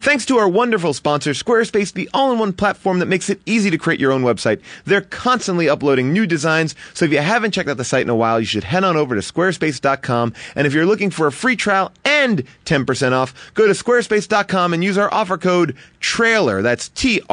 Thanks to our wonderful sponsor, Squarespace, the all-in-one platform that makes it easy to create your own website. They're constantly uploading new designs, so if you haven't checked out the site in a while, you should head on over to squarespace.com. And if you're looking for a free trial and 10% off, go to squarespace.com and use our offer code TRAILER. That's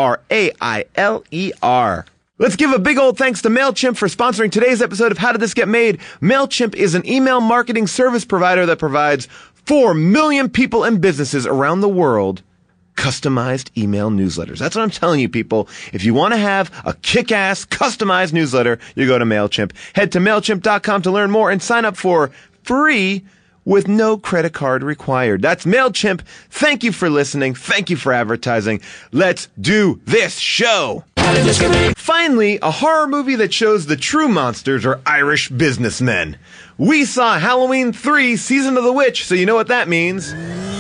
TRAILER. Let's give a big old thanks to MailChimp for sponsoring today's episode of How Did This Get Made? MailChimp is an email marketing service provider that provides 4 million people and businesses around the world customized email newsletters. That's what I'm telling you, people. If you want to have a kick-ass customized newsletter, you go to MailChimp. Head to MailChimp.com to learn more and sign up for free with no credit card required. That's MailChimp. Thank you for listening. Thank you for advertising. Let's do this show. Finally, a horror movie that shows the true monsters are Irish businessmen. We saw Halloween 3 Season of the Witch, so you know what that means.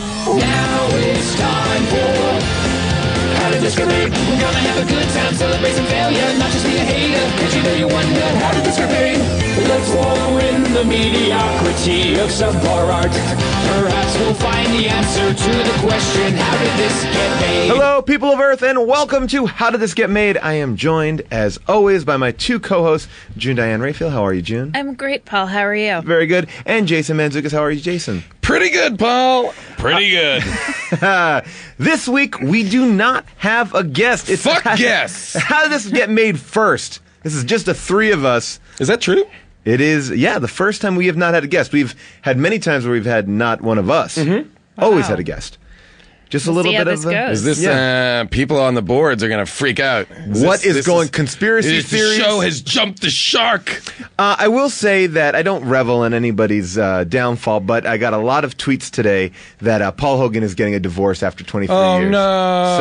Now it's time for How Did This Get Made? We're gonna have a good time, celebrate some failure, not just be a hater, cause you know you wonder, how did this get made? Let's wallow in the mediocrity of subpar art. Perhaps we'll find the answer to the question, how did this get made? Hello, people of Earth, and welcome to How Did This Get Made? I am joined, as always, by my two co-hosts, June Diane Raphael. How are you, June? I'm great, Paul. How are you? Very good. And Jason Mantzoukas. How are you, Jason? Pretty good, Paul. Pretty good. This week, we do not have a guest. Fuck guests. How did this get made first? This is just the three of us. Is that true? It is, yeah, the first time we have not had a guest. We've had many times where we've had not one of us. Always had a guest. Just a little see how bit this of goes. Is this people on the boards are going to freak out? Conspiracy theories? The show has jumped the shark. I will say that I don't revel in anybody's downfall, but I got a lot of tweets today that Paul Hogan is getting a divorce after 23 years. Oh, no.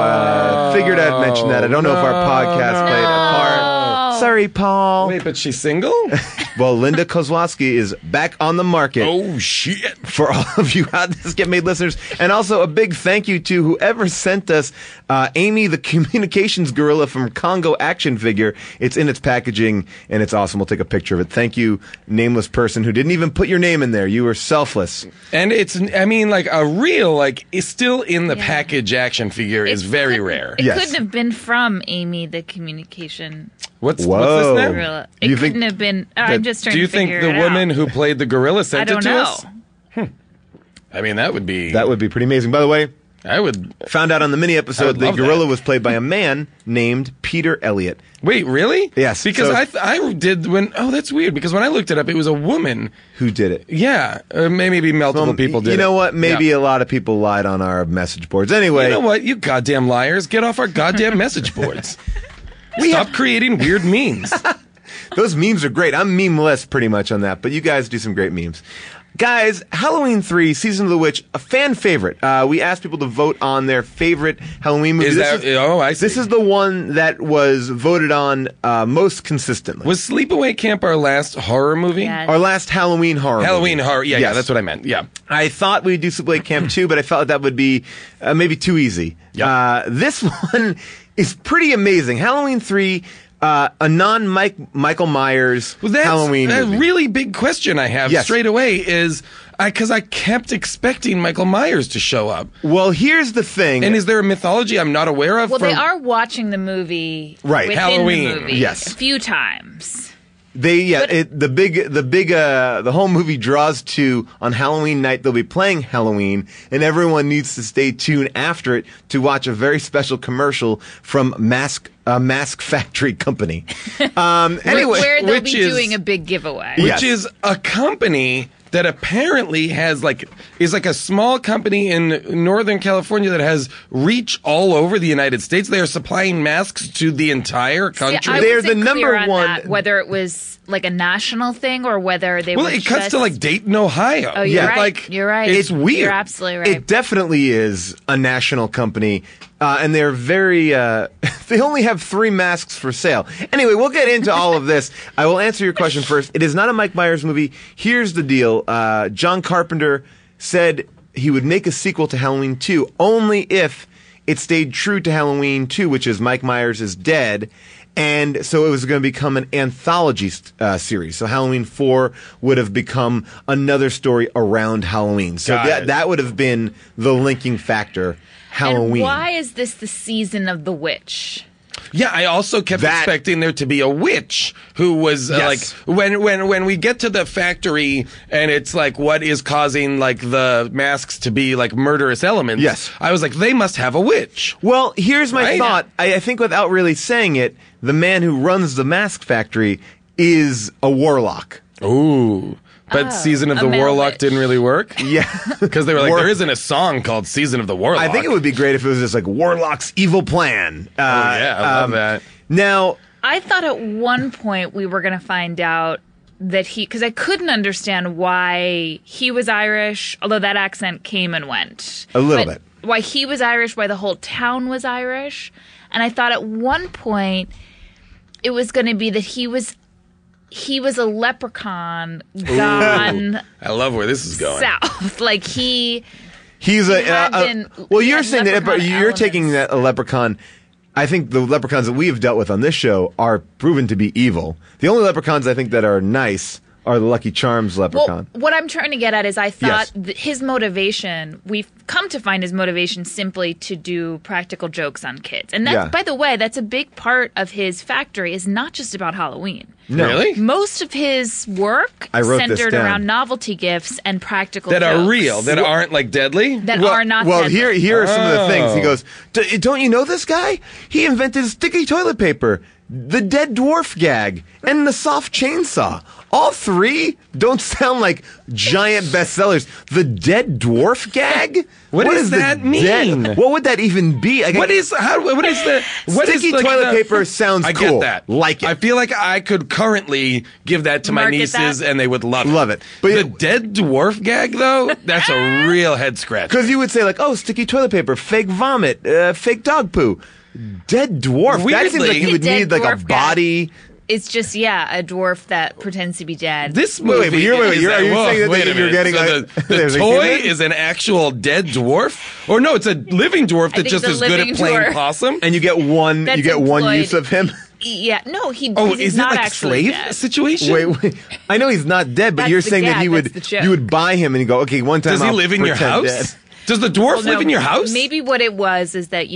So figured I'd mention that. I don't know if our podcast played a part. Sorry, Paul. Wait, but she's single? Well, Linda Kozlowski is back on the market. Oh, shit. For all of you How Did This Get Made listeners. And also a big thank you to whoever sent us Amy, the communications gorilla from Congo action figure. It's in its packaging, and it's awesome. We'll take a picture of it. Thank you, nameless person who didn't even put your name in there. You were selfless. And it's, I mean, like a real, like, it's still in the package action figure is very rare. It Yes. couldn't have been from Amy, the communication What's this Whoa. name? gorilla. You It think couldn't have been. I'm just trying Do you to think figure the it woman out. who played the gorilla I sent it don't to know. us? I mean, that would be pretty amazing. By the way, I would. found out on the mini I episode would the love gorilla that. was played by a man named Peter Elliott. Wait, really? Yes, Because so- I did when. Oh, that's weird. Because when I looked it up, it was a woman. Who did it? Yeah, maybe multiple people did. You know it. what? Maybe Yeah. a lot of people lied on our message boards. Anyway, You know what? You goddamn liars! Get off our goddamn message boards. Stop creating weird memes. those memes are great. I'm memeless pretty much on that, but you guys do some great memes. Guys, Halloween 3, Season of the Witch, a fan favorite. We asked people to vote on their favorite Halloween movie. I see. This is the one that was voted on most consistently. Was Sleepaway Camp our last horror movie? Yeah. Our last Halloween horror Halloween movie. horror. Yeah, Yes. that's what I meant. Yeah. I thought we'd do Sleepaway Camp 2, but I felt like that would be maybe too easy. Yep. This one is pretty amazing. Halloween 3, a non-Michael Myers Well, that's Halloween a movie. really big question I have Yes. straight away is because I kept expecting Michael Myers to show up. Well, here's the thing. And is there a mythology I'm not aware of? Well, they from- are watching the movie Right. within Halloween. the movie Yes. a few times. The whole movie draws to on Halloween night they'll be playing Halloween, and everyone needs to stay tuned after it to watch a very special commercial from Mask Factory Company. Anyway, where they'll which be is- doing a big giveaway. Yeah. which is a company that apparently is like a small company in Northern California that has reach all over the United States. They are supplying masks to the entire country. I They're wasn't the number clear on one- that, whether it was like a national thing or whether they well, were it cuts just... to like Dayton, Ohio. Oh, you're Yeah. right. Like, You're right. It's weird. You're absolutely right. it definitely is a national company, and they're very. They only have 3 masks for sale. Anyway, we'll get into all of this. I will answer your question first. It is not a Mike Myers movie. Here's the deal. John Carpenter said he would make a sequel to Halloween 2 only if it stayed true to Halloween 2, which is Mike Myers is dead. And so it was going to become an anthology series. So Halloween 4 would have become another story around Halloween. So Got it. that would have been the linking factor. Halloween. And why is this the season of the witch? Yeah, I also kept expecting there to be a witch who was Yes. like when we get to the factory and it's like what is causing like the masks to be like murderous elements. Yes. I was like they must have a witch. Well, here's my Right? thought. I think without really saying it, the man who runs the mask factory is a warlock. Ooh. But Season of a the male Warlock witch. didn't really work? Yeah. Because they were like, War- there isn't a song called Season of the Warlock. I think it would be great if it was just like Warlock's evil plan. yeah, I love that. Now, I thought at one point we were going to find out that because I couldn't understand why he was Irish, although that accent came and went. A little But bit. Why he was Irish, why the whole town was Irish. And I thought at one point it was going to be that he was a leprechaun gone I love where this is going. south. Like he's had well, he you're had saying that leprechaun you're taking elements. that a leprechaun. I think the leprechauns that we have dealt with on this show are proven to be evil. The only leprechauns I think that are nice are the Lucky Charms leprechaun. Well, what I'm trying to get at is I thought Yes. his motivation, we've come to find his motivation simply to do practical jokes on kids. And that's, Yeah. by the way, that's a big part of his factory is not just about Halloween. No. Really? Most of his work I wrote this centered down. around novelty gifts and practical That jokes. are real, that aren't like deadly? that Well, are not well deadly. here are some of the things. He Oh. goes, don't you know this guy? He invented sticky toilet paper, the dead dwarf gag, and the soft chainsaw. All three don't sound like giant bestsellers. The dead dwarf gag? What does is the that mean? What would that even be? What is the Sticky like toilet the- paper sounds I cool. get that. Like it. I feel like I could currently give that to my Market nieces that. and they would love it. Love it. But the it- dead dwarf gag though, that's a real head scratch. Because you would say like, oh, sticky toilet paper, fake vomit, fake dog poo. Dead dwarf. That seems like Weirdly- you would Dead need like a dwarf gag. body. It's just, a dwarf that pretends to be dead. This Wait, movie but you're- is are you saying that wait a you're minute. getting so like- the there's a toy human? is an actual dead dwarf? Or no, it's a living dwarf that think just it's a is good at living playing dwarf. possum? And you get one That's one employed. use of him. Yeah, no, he's Oh, he's is it not like actually slave dead. situation? Wait. I know he's not dead, but That's you're the saying that gag, he would that's the joke. you would buy him and you go, okay, one time Does he I'll live in your pretend house? dead. Does the dwarf Well, live no, in your house? Maybe what it was is that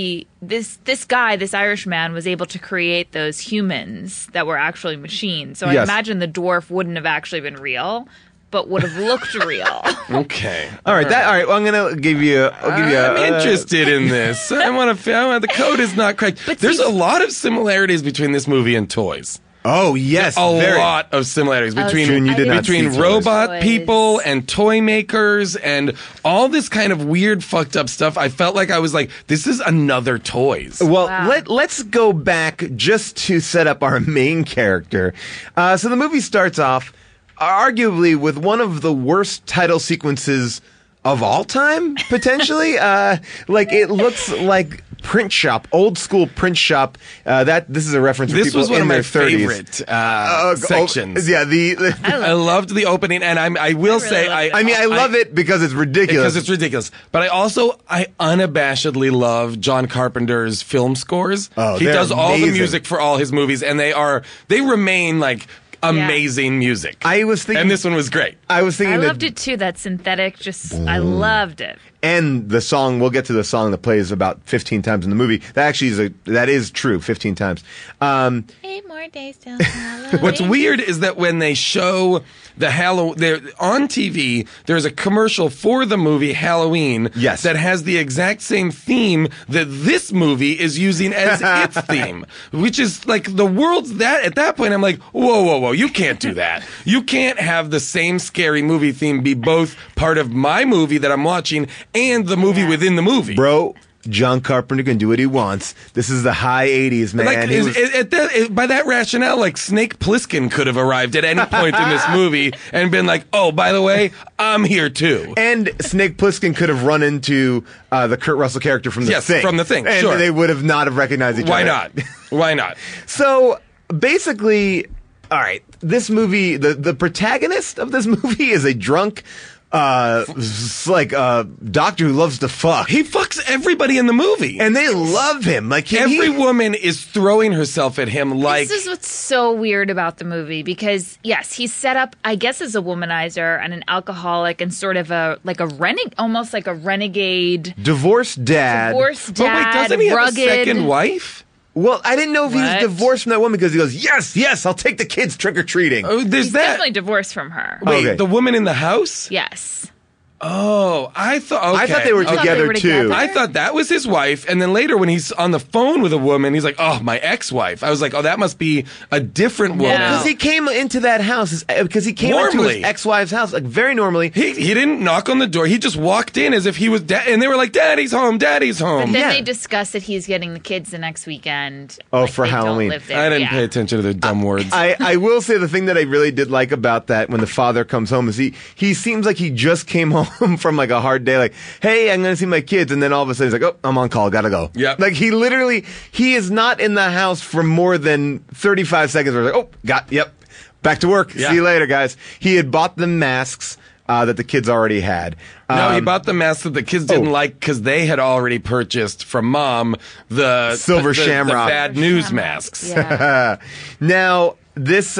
this guy, this Irish man, was able to create those humans that were actually machines. So I Yes. imagine the dwarf wouldn't have actually been real, but would have looked real. Okay. All right, well, I'm gonna give you. I'll give you. I'm interested in this. I want to. The code is not correct. But There's see- a lot of similarities between this movie and Toys. Oh yes, A very. lot of similarities between June, you did not between see Toys. robot Toys. people and toy makers and all this kind of weird fucked up stuff. I felt like I was like, this is another Toys. Well, Wow. let's go back just to set up our main character. So the movie starts off arguably with one of the worst title sequences of all time, potentially. Like it looks like print shop, old school print shop. This is a reference for This people was one in of my their 30s. favorite sections. Yeah, the I loved the opening, and I will say loved I mean, I love it because it's ridiculous. because it's ridiculous. But I unabashedly love John Carpenter's film scores. Oh, He they're does all the amazing. music for all his movies, and they remain like amazing music. I was thinking, and this one was great. I was thinking I that loved it too. That synthetic, I loved it. and the song, we'll get to the song that plays about 15 times in the movie. That actually that is true, 15 times. 8 more days till Halloween. What's weird is that when they show the Halloween on TV, there's a commercial for the movie Halloween Yes. that has the exact same theme that this movie is using as its theme, which is like the world's that at that point I'm like, whoa, you can't do that. You can't have the same scary movie theme be both part of my movie that I'm watching and the movie within the movie. Bro, John Carpenter can do what he wants. This is the high 80s, man. Like, He was- by that rationale, like Snake Plissken could have arrived at any point in this movie and been like, "Oh, by the way, I'm here too." and Snake Plissken could have run into the Kurt Russell character from The Yes, Thing. from The Thing, And sure. they would have not have recognized each Why other. not? Why not? So, basically, all right, this movie, the protagonist of this movie is a drunk doctor who loves to fuck. He fucks everybody in the movie. And they love him. Like Every woman is throwing herself at him like... This is what's so weird about the movie because, yes, he's set up, I guess, as a womanizer and an alcoholic and sort of almost like a renegade. Divorced dad. But wait, doesn't he have a second wife? Well, I didn't know if he was What? divorced from that woman because he goes, yes, I'll take the kids trick-or-treating. Oh, there's He's that. definitely divorced from her. Wait, Okay. the woman in the house? Yes. Oh, I thought. Okay. I thought they were thought together, they were too. together. I thought that was his wife, and then later when he's on the phone with a woman, he's like, "Oh, my ex-wife." I was like, "Oh, that must be a different woman." No. Because he came into that house, because he came into Normally. his ex-wife's house, like very normally. He didn't knock on the door. He just walked in as if he was, and they were like, "Daddy's home, Daddy's But home." then Yeah. they discuss that he's getting the kids the next weekend. Oh, Like, for they don't Halloween. live there. I didn't Yeah. pay attention to their dumb words. I will say the thing that I really did like about that when the father comes home is he seems like he just came home from like a hard day, like, hey, I'm going to see my kids. And then all of a sudden he's like, oh, I'm on call. Got to go. Yep. Like he is not in the house for more than 35 seconds. Where he's like, yep. Back to work. Yeah. See you later, guys. He had bought the masks that the kids already had. No, he bought the mask that the kids didn't like because they had already purchased from Mom the Silver Shamrock. the bad news masks. Yeah. Now, this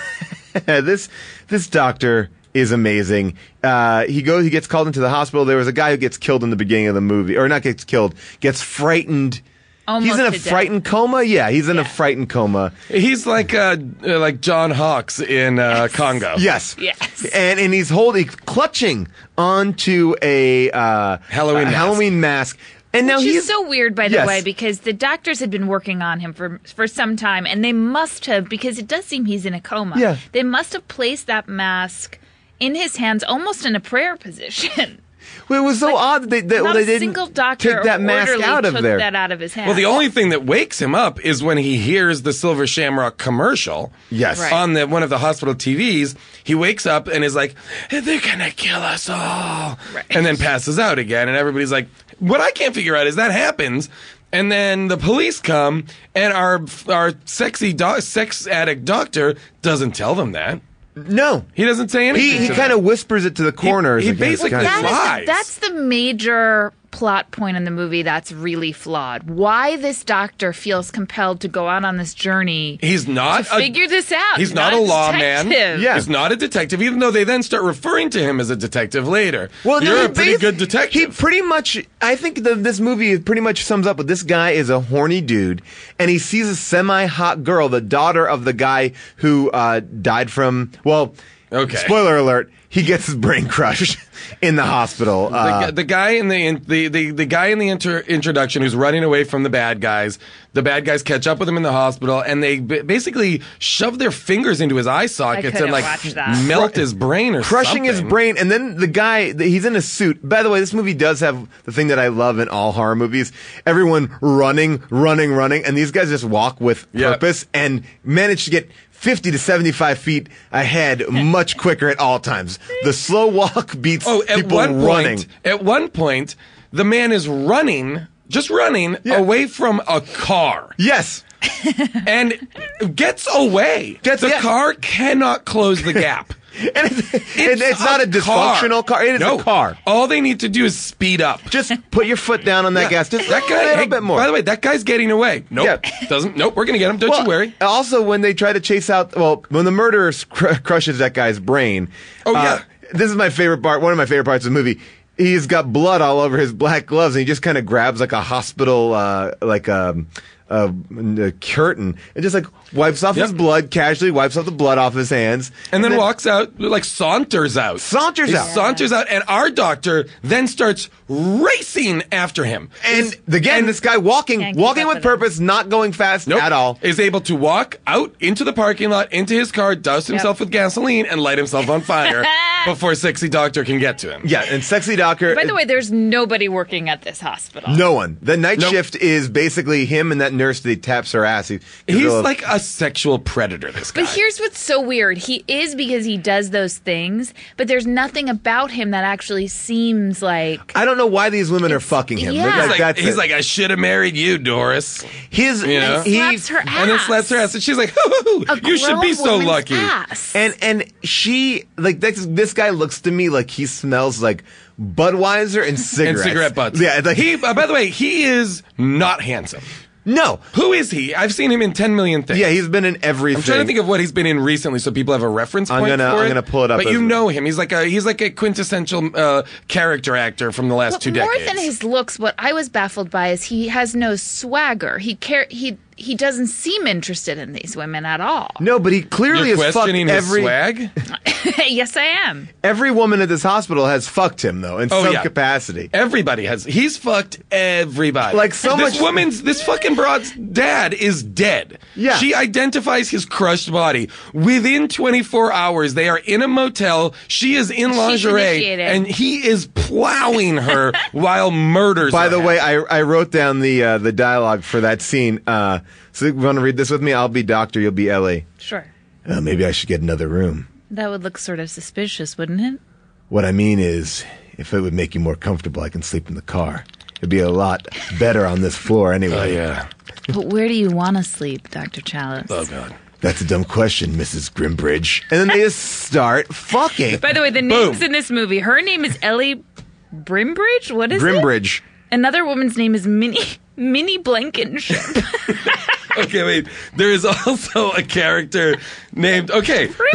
this doctor is amazing. He gets called into the hospital. There was a guy who gets killed in the beginning of the movie, or not gets killed, gets frightened. Almost he's in a to death. frightened coma. Yeah, he's in a Yeah. frightened coma. He's like John Hawkes in Congo. Yes. Yes. And he's clutching onto a Halloween mask. And now Which he's is so weird, by the Yes. way, because the doctors had been working on him for some time, and they must have, because it does seem he's in a coma. Yeah. They must have placed that mask in his hands, almost in a prayer position. Well, it was so odd that Not they a didn't single doctor take that or mask orderly out of took there. that out of his hands. Well, the only thing that wakes him up is when he hears the Silver Shamrock commercial. Yes. Right. On one of the hospital TVs. He wakes up and is like, "They're gonna kill us all," Right. and then passes out again. And everybody's like, "What I can't figure out is that happens." And then the police come, and our sexy sex addict doctor doesn't tell them that. No. He doesn't say anything. He to kind them. of whispers it to the coroner. he Like, yeah, it's basically kinda- lies. That's the major plot point in the movie that's really flawed. Why this doctor feels compelled to go out on this journey He's not to figure this out. He's not a lawman. detective. Yeah. He's not a detective, even though they then start referring to him as a detective later. Well, no, You're he a pretty good He detective. pretty much, I think this movie pretty much sums up with this guy is a horny dude, and he sees a semi-hot girl, the daughter of the guy who died from, well, Okay. spoiler alert, he gets his brain crushed in the hospital. The guy in the guy in the introduction who's running away from the bad guys. The bad guys catch up with him in the hospital, and they basically shove their fingers into his eye sockets couldn't and like watch that. melt his brain or crushing his something. brain, and then the guy, he's in a suit. By the way, this movie does have the thing that I love in all horror movies. Everyone running, and these guys just walk with Yeah. purpose and manage to get 50 to 75 feet ahead much quicker at all times. The slow walk beats people running. At one point, the man is just running away from a car. Yes. And gets away. The car cannot close the gap. And it's not a dysfunctional car. It is No. a car. All they need to do is speed up. Just put your foot down on that gas. Just That guy, a little hey, bit more. By the way, that guy's getting away. Nope. Yeah. Nope, we're going to get him. Don't you worry. Also, when they try to chase out, when the murderer crushes that guy's brain. Oh, yeah. This is my favorite part. One of my favorite parts of the movie. He's got blood all over his black gloves, and he just kind of grabs like a hospital, a curtain, and just like wipes off his blood, casually wipes off the blood off his hands, And then walks out, like saunters out. Saunters He out. Saunters out, and our doctor then starts racing after him. And again, this guy walking Can't keep up with with him. purpose, not going fast Nope. at all. Is able to walk out into the parking lot, into his car, douse himself with gasoline, and light himself on fire before sexy doctor can get to him. Yeah, and sexy doctor. By the way, there's nobody working at this hospital. no one. The night Nope. shift is basically him and that nurse that he taps her ass. He's like a sexual predator, this guy. But here's what's so weird. He is because he does those things, but there's nothing about him that actually seems like I don't don't know why these women are fucking him. yeah. He's like, I should have married you, Doris. His You know? slaps her ass. And then slaps her ass, and she's like, A you should be grown so woman's lucky. ass. and she like this guy looks to me like he smells like Budweiser and cigarettes. And cigarette butts. Yeah, like he. By the way, he is not handsome. no. Who is he? I've seen him in 10 million things. Yeah, he's been in everything. I'm trying to think of what he's been in recently, so people have a reference point I'm gonna pull it up But as you well. know him. He's like a quintessential character actor from the last But 2 more decades. than his looks, what I was baffled by is he has no swagger. He doesn't seem interested in these women at all. No, but he clearly You're has fucked questioning his every swag? Yes, I am. every woman at this hospital has fucked him though in some yeah. capacity. Everybody has. He's fucked everybody. Like, so much- This fucking broad's dad is dead. Yeah. She identifies his crushed body. Within 24 hours, they are in a motel. She is in lingerie, initiated. and he is plowing her while murders By her. the way, I wrote down the dialogue for that scene. So you want to read this with me? I'll be Doctor, you'll be Ellie. Sure. Maybe I should get another room. That would look sort of suspicious, wouldn't it? What I mean is, if it would make you more comfortable, I can sleep in the car. It'd be a lot better on this floor anyway. Oh, yeah. But where do you want to sleep, Dr. Chalice? Oh, God. That's a dumb question, Mrs. Grimbridge. And then they just start fucking. By the way, the names in this movie, her name is Ellie Brimbridge? What is it? Grimbridge. Another woman's name is Minnie Blankenship. Okay, wait. There is also a character named our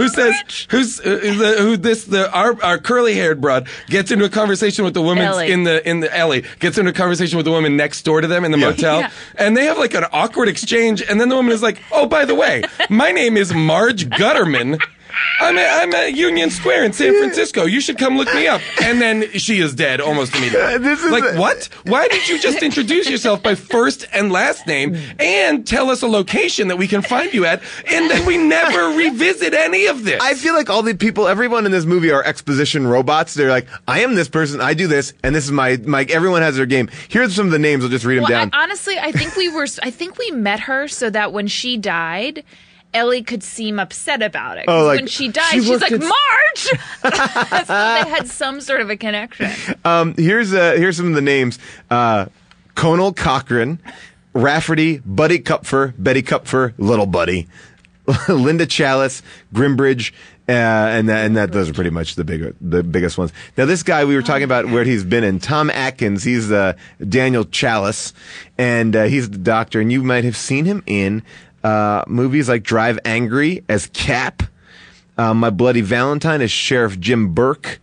curly-haired broad gets into a conversation with the woman Ellie gets into a conversation with the woman next door to them in the motel, Yeah. and they have like an awkward exchange, and then the woman is like, "Oh, by the way, my name is Marge Gutterman. I'm at Union Square in San Francisco. You should come look me up." And then she is dead almost immediately. This is like, what? Why did you just introduce yourself by first and last name and tell us a location that we can find you at, and then we never revisit any of this? I feel like all the people, everyone in this movie are exposition robots. They're like, I am this person, I do this, and this is my everyone has their game. Here's some of the names, I'll just read them down. Honestly, I think we met her so that when she died, Ellie could seem upset about it. 'Cause like, when she died, she she's worked like, at- Marge! So they had some sort of a connection. Here's some of the names. Conal Cochran, Rafferty, Buddy Kupfer, Betty Kupfer, Little Buddy, Linda Chalice, Grimbridge, and those are pretty much the biggest ones. Now this guy we were talking about where he's been in, Tom Atkins, he's Daniel Chalice, and he's the doctor, and you might have seen him in movies like Drive Angry as Cap, My Bloody Valentine as Sheriff Jim Burke.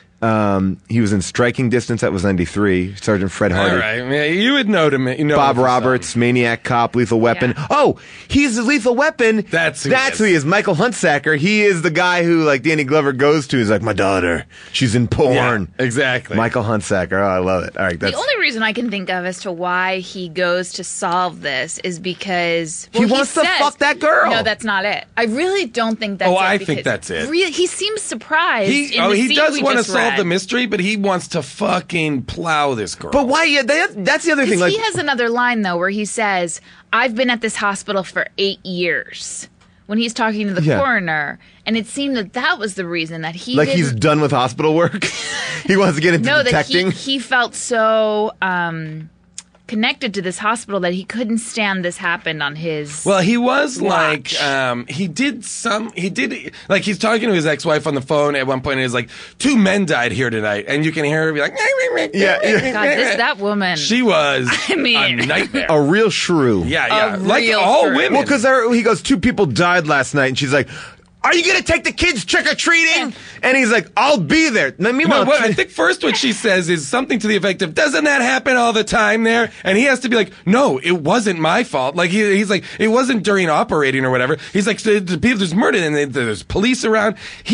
He was in Striking Distance, that was 93. Sergeant Fred Hardy. All right, yeah, you would know him. You know Bob him for Roberts, something. Maniac Cop, Lethal Weapon. Yeah. Oh, he's the Lethal Weapon. That's who he is. Michael Huntsacker. He is the guy who, like, Danny Glover goes to. He's like, my daughter, she's in porn. Yeah, exactly. Michael Huntsacker. Oh, I love it. All right, The only reason I can think of as to why he goes to solve this is because He wants to fuck that girl. No, that's not it. I really don't think that's it. I because think that's it. He seems surprised. He in the he scene does we want to just solve read. the mystery, but he wants to fucking plow this girl. But why? Yeah, that's the other thing. Because Like, he has another line though where he says, "I've been at this hospital for 8 years." When he's talking to the Yeah. coroner, and it seemed that was the reason that he like didn't, he's done with hospital work. He wants to get into no, that detecting. he felt so connected to this hospital that he couldn't stand this happened on his. Well, he was watch. like, he's talking to his ex-wife on the phone at one point, and he's like, 2 men died here tonight, and you can hear her be like, Yeah. God, that woman. She was I mean- a nightmare. A real shrew. Yeah, A like real all shrew. women. Well, because he goes, 2 people died last night, and she's like, are you going to take the kids trick-or-treating? And he's like, I'll be there. Now, meanwhile, Well, I think first what she says is something to the effect of, doesn't that happen all the time there? And he has to be like, no, it wasn't my fault. Like, he's like, it wasn't during operating or whatever. He's like, there's murder and there's police around.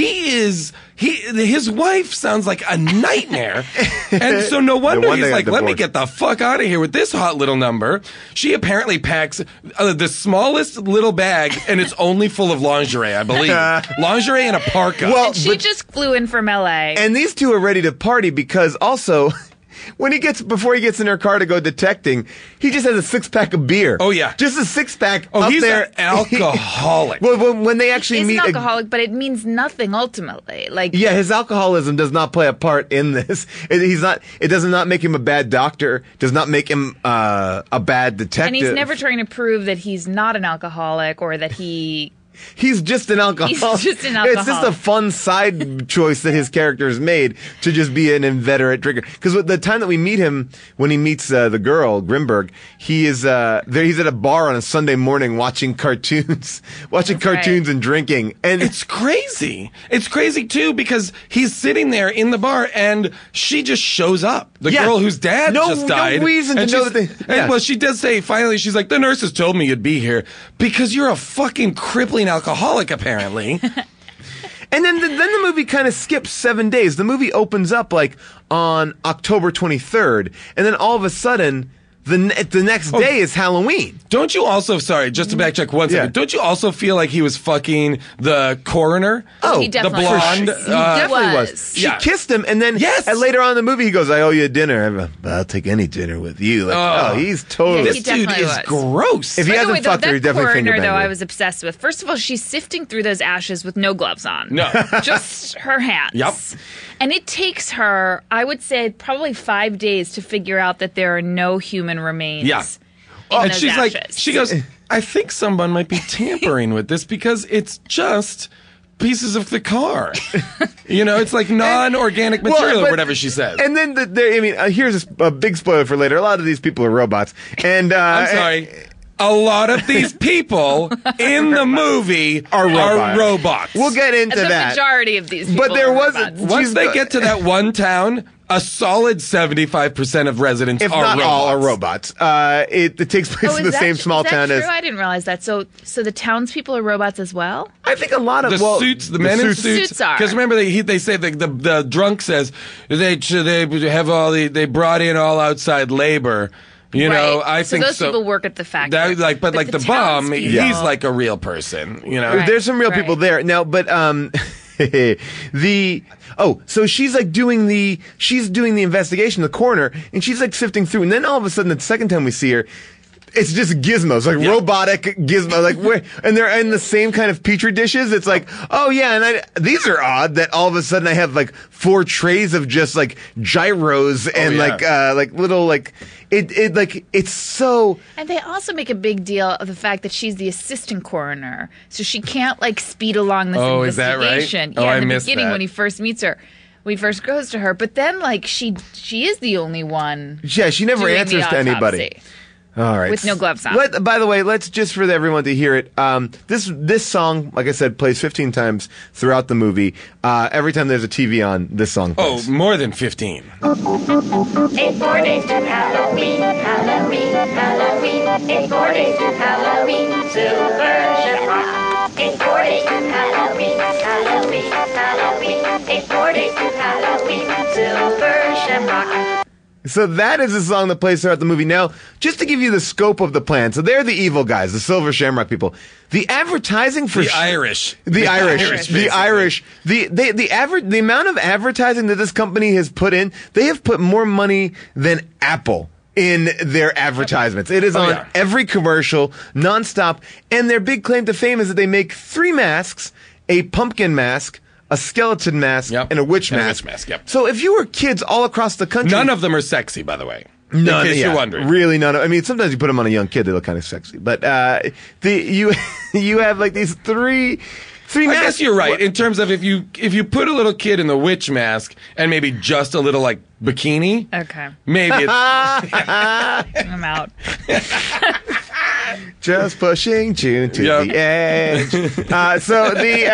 His wife sounds like a nightmare. And so no wonder wonder he's they like, got let me divorced. get the fuck out of here with this hot little number. She apparently packs the smallest little bag, and it's only full of lingerie, I believe. Lingerie and a parka. Well, she just flew in from LA. and these 2 are ready to party because also before he gets in her car to go detecting, he just has a 6-pack of beer. Oh, yeah. Just a 6-pack Oh, up he's there. an alcoholic. Well, when they actually He's meet, an alcoholic, but it means nothing ultimately. Like, yeah, his alcoholism does not play a part in this. It does not make him a bad doctor. Does not make him a bad detective. and he's never trying to prove that he's not an alcoholic or that he. He's just an alcoholic. He's just an It's just a alcoholic. fun side choice that his character has made to just be an inveterate drinker. Because the time that we meet him, when he meets the girl Grimberg, he's at a bar on a Sunday morning watching cartoons, right. and drinking. And It's crazy. It's crazy too because he's sitting there in the bar and she just shows up. The Yeah. girl whose dad No- just no died. reason to and know she's- that they- yeah. Well, she does say finally. She's like, the nurses told me you'd be here because you're a fucking crippling alcoholic, apparently. And then the movie kind of skips 7 days. The movie opens up like on October 23rd, and then all of a sudden, the next day is Halloween. Don't you also? Sorry, just to backtrack one second. Yeah. Don't you also feel like he was fucking the coroner? Oh, he the definitely blonde. was. He Definitely was. was. She Yeah. kissed him, and then Yes. and later on in the movie, he goes, "I owe you a dinner. I'll take any dinner with you." Like, Oh. he's totally. Yeah, This he dude definitely is was. gross. If he By the hasn't way, though, fucked her, he that definitely coroner, fingerbanged though, her. I was obsessed with. First of all, she's sifting through those ashes with no gloves on. No. Just her hands. Yep. And it takes her, I would say, probably 5 days to figure out that there are no human remains. Yeah. In And those she's like, ashes. she goes, I think someone might be tampering with this because it's just pieces of the car. It's like non-organic Well, material or but- whatever she says. And then here's a big spoiler for later. A lot of these people are robots, and I'm sorry. A lot of these people in the movie Are robots. We'll get into the that. majority of these people But there are was robots. Once they get to that one town, a solid 75% of residents if are not robots. all are robots. It takes place Oh, in is the that- same small is that town true? as. I didn't realize that. So the townspeople are robots as well? I think a lot of The suits, the men in suits. Suits are. Because remember, they say the drunk says they have they brought in all outside labor. Right. I so think those so. people work at the factory. But the bum, townspeople- he's like a real person. Right. There's some real right. people there now, but so she's like doing the investigation, the coroner, and she's like sifting through, and then all of a sudden, the second time we see her, it's just gizmos, like robotic gizmos, like and they're in the same kind of petri dishes. It's like, oh yeah, and these are odd that all of a sudden I have like 4 trays of just like gyros and yeah. like little like it's so. And they also make a big deal of the fact that she's the assistant coroner, so she can't like speed along this Oh, is that right? investigation. Oh, Yeah, I in the missed beginning that. when he first meets her, when he first goes to her, but then like she is the only one. Yeah, she never doing the answers to anybody. autopsy. All right. With no gloves on. By the way, let's just for everyone to hear it. This song, like I said, plays 15 times throughout the movie. Every time there's a TV on, this song Oh, plays. more than 15. 8 more days to Halloween, Halloween, Halloween. 8 more days to Halloween, Silver Shamrock. 8 more days to Halloween, Halloween, Halloween. 8 more days to Halloween, Silver Shamrock. So that is the song that plays throughout the movie. Now, just to give you the scope of the plan, so they're the evil guys, the Silver Shamrock people. The advertising for The Irish. The Irish. basically. The amount of advertising that this company has put in, they have put more money than Apple in their advertisements. It is on yeah. every commercial, nonstop, and their big claim to fame is that they make 3 masks, a pumpkin mask, a skeleton mask, Yep. and a witch And a mask. witch mask, yep. So if you were kids all across the country, None of them are sexy, by the way. none, in case yeah, you're wondering. really none. I mean, sometimes you put them on a young kid; they look kind of sexy. But you have like these three I masks. guess you're right in terms of if you put a little kid in the witch mask and maybe just a little like bikini, Okay, maybe it's I'm out. Just pushing June to Yep. the edge. So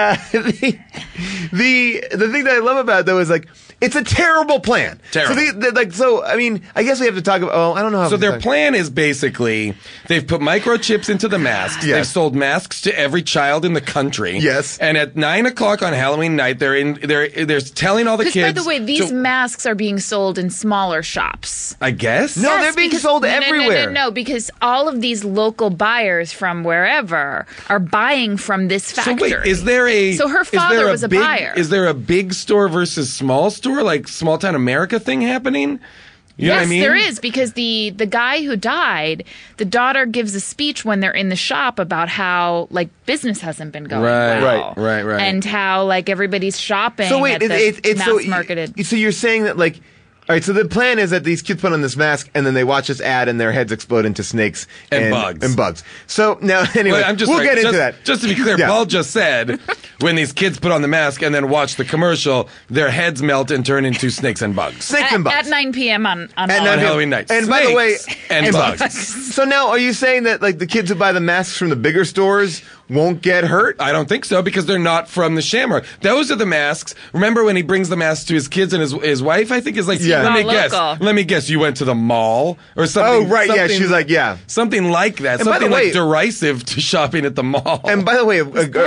the thing that I love about it, though is like it's a terrible plan. Terrible. So I mean, I guess we have to talk about. Oh, I don't know how. So to their talk- plan is basically they've put microchips into the masks. Yes. They've sold masks to every child in the country. Yes. And at 9:00 on Halloween night, they're telling all the Because kids. by the way, these to- masks are being sold in smaller shops. I guess. No, they're being sold everywhere. No, because all of these local buyers from wherever are buying from this So factory. wait, is there a? So her is there father was a big, buyer. Is there a big store versus small store, like small town America thing happening? You know what I mean? there is, because the guy who died, the daughter gives a speech when they're in the shop about how like business hasn't been going well. Right. And how like everybody's shopping So wait, at the it's mass marketed. So you're saying that like, all right. So the plan is that these kids put on this mask and then they watch this ad and their heads explode into snakes And bugs. And bugs. So now anyway, Wait, I'm just we'll sorry, get into just- that. Just to be clear, Yeah. Paul just said when these kids put on the mask and then watch the commercial, their heads melt and turn into snakes and bugs. Snakes and bugs. At 9 p.m. on And Halloween night. And by the way, Snakes and bugs. So now, are you saying that like the kids who buy the masks from the bigger stores won't get hurt? I don't think so because they're not from the Shamrock. Those are the masks. Remember when he brings the masks to his kids and his wife? I think is like, Yeah. let me Not guess. local. Let me guess. You went to the mall or something. Oh, right, yeah, something- she's like, yeah. something like that. And by Something the way- like derisive to shopping at the mall. And by the way,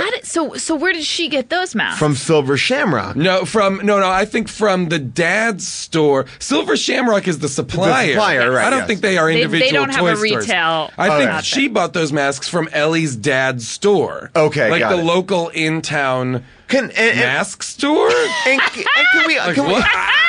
So where did she get those masks? from Silver Shamrock. No, I think from the dad's store. Silver Shamrock is the supplier. The supplier, right, I don't yes. think they are They individual don't have toy a stores. retail I think outlet. she bought those masks from Ellie's dad's store. Okay, like got the it. local in-town And mask store. can we Like can we what?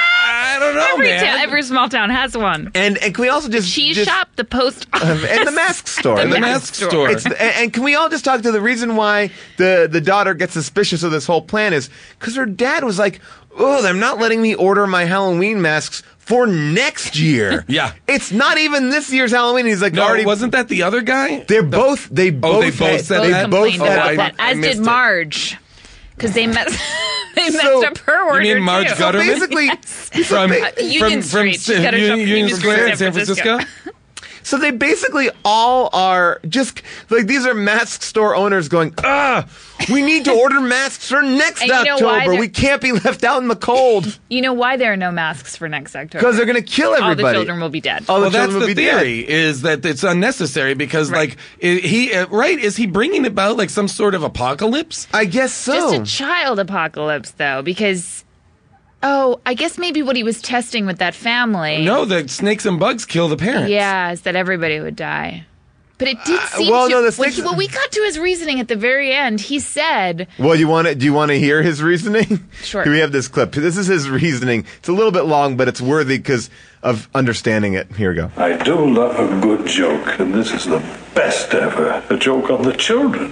I don't know, man. Every small town has one. and can we also just Cheese just, shop, the post office. and the mask store? And the mask store. And can we all just talk to the reason why the daughter gets suspicious of this whole plan is because her dad was like, oh, they're not letting me order my Halloween masks for next year. Yeah. It's not even this year's Halloween. He's like, No, already. wasn't that the other guy? They both both had- said Both that? complained Oh, about I- that, I as missed did it. Marge, because they messed So- up her order You mean Marge too. Gutterman? basically, From Union Street. She's got a shop in Union Square in San Francisco. So they basically all are just like these are mask store owners going, we need to order masks for next And you know why October. they're- We can't be left out in the cold You know why there are no masks for next October? because they're going to kill all the everybody. children will be dead. All the Well, that's children will the be dead. theory, is that it's unnecessary because, Right. like, is he bringing about, like, some sort of apocalypse? I guess so. Just a child apocalypse, though, because I guess maybe what he was testing with that family. No, the snakes and bugs kill the parents. Yeah, is that everybody would die. But it did seem well, to, no, the when, snakes- when we got to his reasoning at the very end, he said, Well, do you want to hear his reasoning? Sure. We have this clip. This is his reasoning. It's a little bit long, but it's worthy because of understanding it. Here we go. I do love a good joke, and this is the best ever. A joke on the children.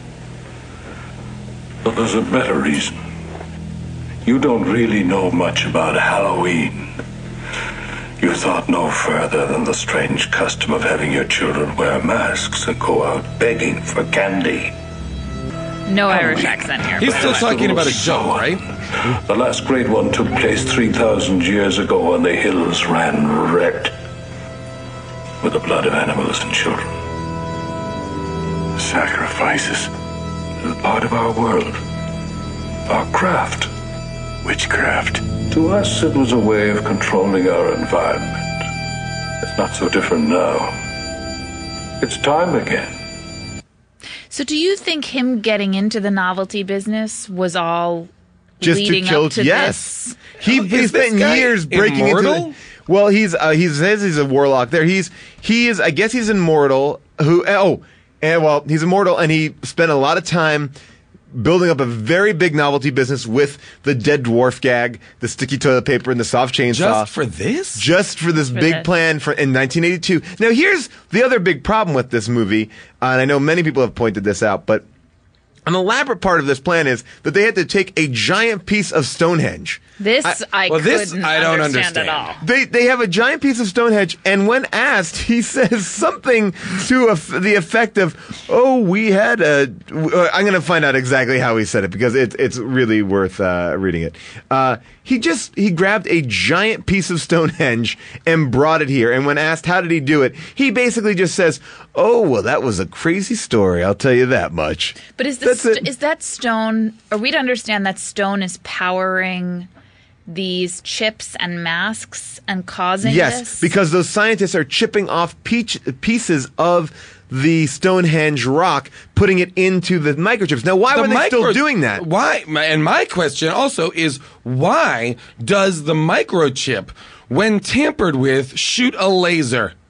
But there's a better reason. You don't really know much about Halloween. You thought no further than the strange custom of having your children wear masks and go out begging for candy. no Irish accent here. He's still talking about a joke, So, right? The last great one took place 3,000 years ago when the hills ran red with the blood of animals and children. Sacrifices is a part of our world, our craft. Witchcraft. To us, it was a way of controlling our environment. It's not so different now. It's time again. So do you think him getting into the novelty business was all Just leading to kill. up to Yes, this? he Is this spent guy years breaking immortal? into. Well, he says he's a warlock. There, he is. I guess he's immortal. He's immortal, and he spent a lot of time building up a very big novelty business with the dead dwarf gag, the sticky toilet paper, and the soft chainsaw. Just for this? Just for this big this. plan in 1982. Now, here's the other big problem with this movie, and I know many people have pointed this out, but an elaborate part of this plan is that they had to take a giant piece of Stonehenge. This I well, this couldn't I don't understand at understand. all. They have a giant piece of Stonehenge, and when asked, he says something to the effect of, we had a... I'm going to find out exactly how he said it, because it's really worth reading it. He grabbed a giant piece of Stonehenge and brought it here, and when asked how did he do it, he basically just says, that was a crazy story, I'll tell you that much. But is that stone? Are we to understand that stone is powering these chips and masks and causing Yes, this? because those scientists are chipping off pieces of the Stonehenge rock, putting it into the microchips. Now, why were they still doing that? Why? And my question also is, why does the microchip, when tampered with, shoot a laser?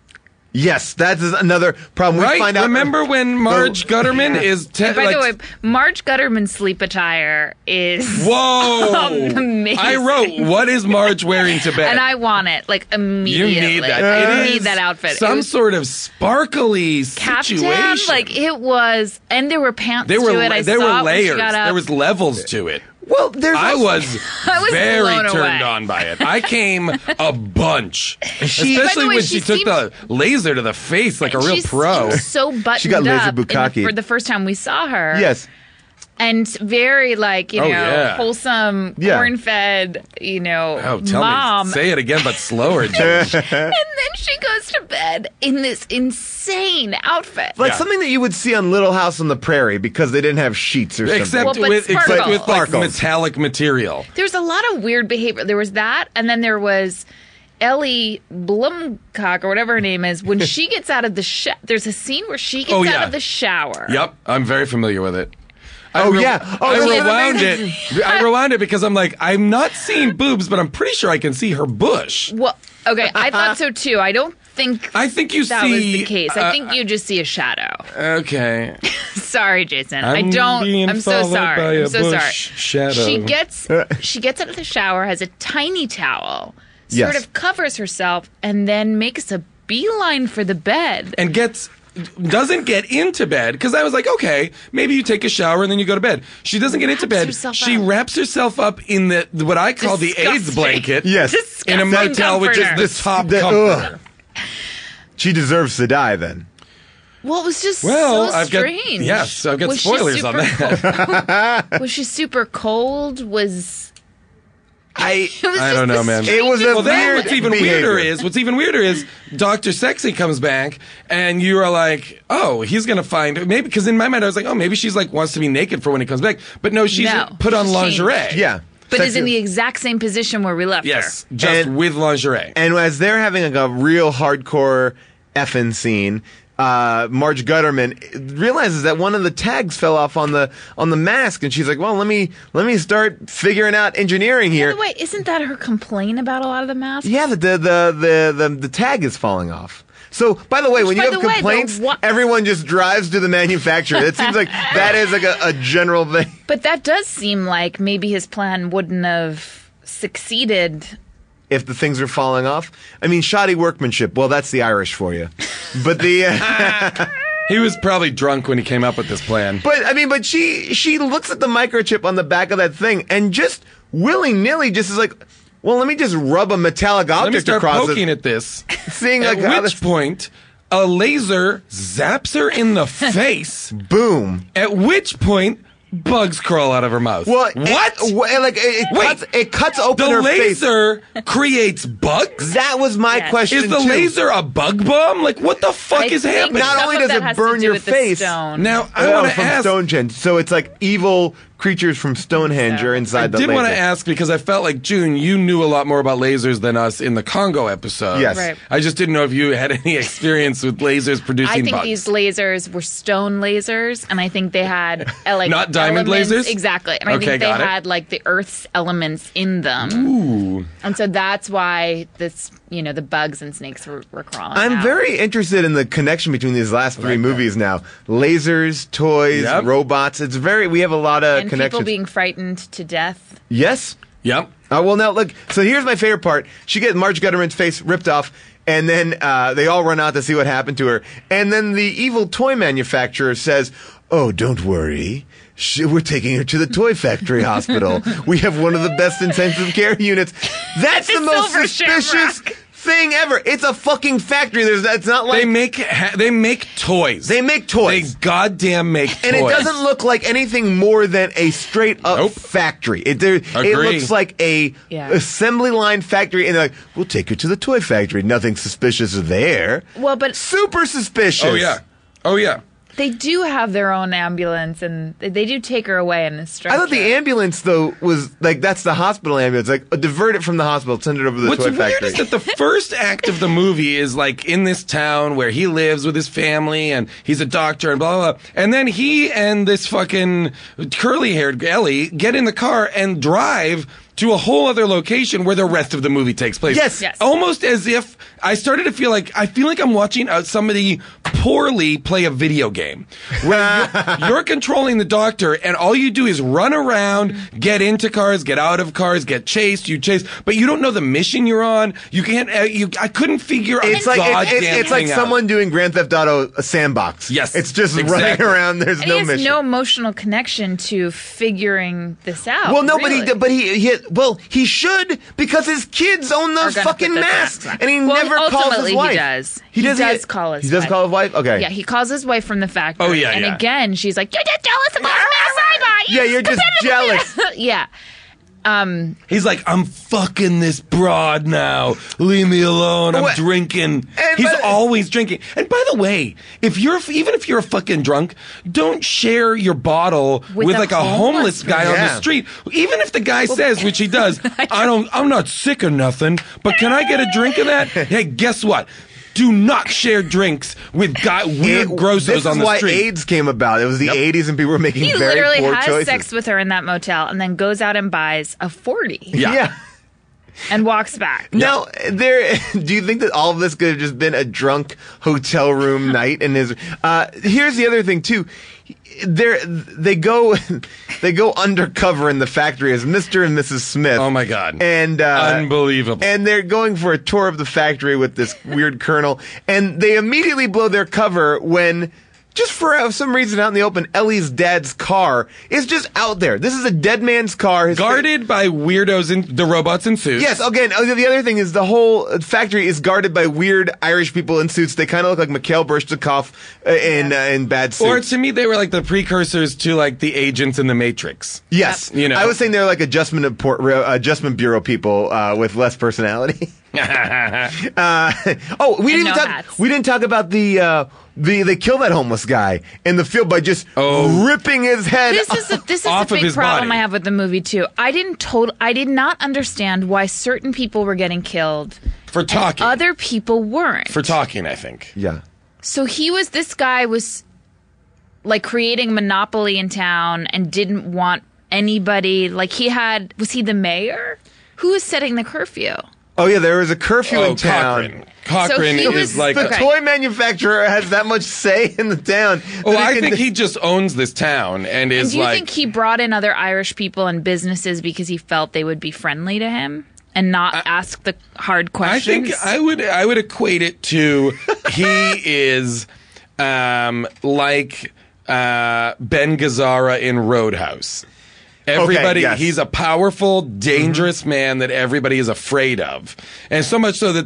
Yes, that is another problem. We Right? find out. Remember when Marge Gutterman is... And by the way, Marge Gutterman's sleep attire is Whoa! amazing. I wrote, what is Marge wearing to bed? and I want it like you immediately. need that. I It need is that outfit. It Some was sort of sparkly caftan, situation. like it was, and there were pants there were to it. I there saw were it when she layers. got up. There was levels to it. Well, there's I also- was, I was very blown turned away. on by it. I came a bunch, By the especially way, when she she took seems- the laser to the face like a real She pro. seemed so buttoned She got laser up bukkake. for the first time we saw her. Yes. And very like, you Oh, know, yeah. wholesome, Yeah. corn-fed, you know, Oh, tell mom. me, say it again, but slower. Jim. And then she goes to bed in this insane outfit. Like Yeah. something that you would see on Little House on the Prairie because they didn't have sheets or something. Except Well, but with sparkles. like Sparkles. metallic material. There's a lot of weird behavior. There was that, and then there was Ellie Blumcock or whatever her name is. When she gets out of the there's a scene where she gets Oh, out yeah. of the shower. Yep, I'm very familiar with it. Oh, yeah. Oh, I this is rewound amazing. it. I rewound it because I'm like, I'm not seeing boobs, but I'm pretty sure I can see her bush. Well, okay, I thought so too. I don't think I think you that see. was the case. I think you just see a shadow. Okay. Sorry, Jason. I'm I don't. being I'm so followed sorry. by I'm a so bush sorry. shadow. She gets out of the shower, has a tiny towel, sort Yes. of covers herself, and then makes a beeline for the bed. And doesn't get into bed because I was like, okay, maybe you take a shower and then you go to bed. She doesn't get into Wraps bed. herself She up. wraps herself up in the what I call the AIDS Disgusting. blanket. Yes. In a Disgusting motel, which is comforter. the top The- comforter. She deserves to die then. Well, it was just Well, so I've got strange. yes, I've got Was she spoilers on super that. cold? Was she super cold? Was I it was I just don't know, the man. It was a strangest Well, then weird what's even behavior. weirder is Dr. Sexy comes back and you are like, oh, he's going to find maybe because in my mind I was like, oh, maybe she's like wants to be naked for when he comes back. But no, she's No, put on she's lingerie. yeah. But is in Sexy- the exact same position where we left Yes, her. just And- with lingerie. And as they're having like a real hardcore effing scene, Marge Gutterman realizes that one of the tags fell off on the mask, and she's like, "Well, let me start figuring out engineering By here." the way, isn't that her complaint about a lot of the masks? Yeah, the tag is falling off. So, by the way, when you by have the way, complaints, though, everyone just drives to the manufacturer. It seems like that is like a general thing. But that does seem like maybe his plan wouldn't have succeeded. If the things are falling off, I mean, shoddy workmanship. Well, that's the Irish for you. But He was probably drunk when he came up with this plan. But she looks at the microchip on the back of that thing and just willy-nilly just is like, well, let me just rub a metallic Let me object start across poking it. at this. Seeing At like how which this, point, a laser zaps her in the face. boom. At which point, bugs crawl out of her mouth. Well, What? It cuts open The her face. laser creates bugs? That was my Yes. question Is the too. laser a bug bomb? Like, what the fuck I is think happening? Not some only of does that it has to burn do your with the face- stone. Now, I want to from ask. Stonehenge. So it's like evil creatures from Stonehenge are I inside the did laser. want to ask because I felt like, June, you knew a lot more about lasers than us in the Congo episode. Yes. Right. I just didn't know if you had any experience with lasers producing I think bugs. these lasers were stone lasers, and I think they had like Not diamond elements- lasers? Exactly, and I Okay, think they got it. had like the Earth's elements in them. Ooh. And so that's why this, the bugs and snakes were crawling. I'm out. very interested in the connection between these last three movies now. Lasers, toys, Yep. robots. We have a lot of and connections. people being frightened to death. Yes? Yep. Well, now, look. So here's my favorite part. She gets Marge Gutterman's face ripped off, and then they all run out to see what happened to her. And then the evil toy manufacturer says, "Oh, don't worry. We're taking her to the Toy Factory Hospital. We have one of the best intensive care units." That's the It's most Silver suspicious Shamrock. thing ever. It's a fucking factory. It's not like They make toys. they make They toys. goddamn make toys. And it doesn't look like anything more than a straight up Nope. factory. It Agree. looks like a Yeah. assembly line factory, and they're like, "We'll take you to the toy factory. Nothing suspicious there." Well, but Super suspicious. Oh, yeah. Oh, yeah. they do have their own ambulance, and they do take her away in a stretcher. I thought the ambulance though was like that's the hospital ambulance. Like divert it from the hospital, send it over to the What's toy weird factory. is that the first act of the movie is like in this town where he lives with his family and he's a doctor and blah, blah, blah. And then he and this fucking curly-haired Ellie get in the car and drive to a whole other location where the rest of the movie takes place. Yes. Yes. Almost as if I started to feel like I'm watching somebody poorly play a video game where you're controlling the doctor and all you do is run around, get into cars, get out of cars, get chased, you chase, but you don't know the mission you're on. You can't, I couldn't figure It's a like goddamn it's like thing out. someone doing Grand Theft Auto Sandbox. Yes, it's just exactly. running around. There's And no he has mission. no emotional connection to figuring this out. Well, no, really. but he should, because his kids own those Are gonna fucking put the masks, on. and he Well, never calls his ultimately wife. he does. He does call his He does wife. call his wife. Okay. Yeah, he calls his wife from the factory. Oh, yeah, And yeah. again, she's like, "You're just jealous about the mask I bought you." Yeah, you're just jealous. Yeah. He's like, I'm fucking this broad now. Leave me alone. I'm What? drinking. And He's but- always drinking. And by the way, even if you're a fucking drunk, don't share your bottle With with a like a homeless homeless guy on the Yeah. street. Even if the guy says, which he does, I'm not sick or nothing, but can I get a drink of that? Hey, guess what? Do not share drinks with weird grossos This on is the why street. AIDS came about. It was the Yep. 80s, and people were making He very literally poor has choices. sex with her in that motel and then goes out and buys a 40 Yeah. and walks back. Now, do you think that all of this could have just been a drunk hotel room night? And here's the other thing too. They go undercover in the factory as Mr. and Mrs. Smith. Oh my God. And Unbelievable. And they're going for a tour of the factory with this weird colonel, and they immediately blow their cover when, just for some reason out in the open, Ellie's dad's car is just out there. This is a dead man's car. Guarded by weirdos in the robots in suits. Yes, again, the other thing is the whole factory is guarded by weird Irish people in suits. They kind of look like Mikhail Bershchikov in bad suits. Or to me, they were like the precursors to like the agents in the Matrix. Yes. You know. I was saying they're like adjustment bureau people with less personality. We didn't no talk. hats. We didn't talk about they kill that homeless guy in the field by just ripping his head. This is Off the of big his problem body. I have with the movie too. I did not understand why certain people were getting killed, For talking. other people weren't. For talking, I think. Yeah. So this guy was like creating monopoly in town and didn't want anybody, like was he the mayor? Who was setting the curfew? Oh yeah, there was a curfew in town. Cochrane. Cochrane he is was- like... The Okay. toy manufacturer has that much say in the town. Well, that I think he just owns this town and And is do you like... think he brought in other Irish people and businesses because he felt they would be friendly to him and not ask the hard I questions? think I would equate it to he is like Ben Gazzara in Roadhouse. Everybody, yes. he's a powerful, dangerous man that everybody is afraid of, and so much so that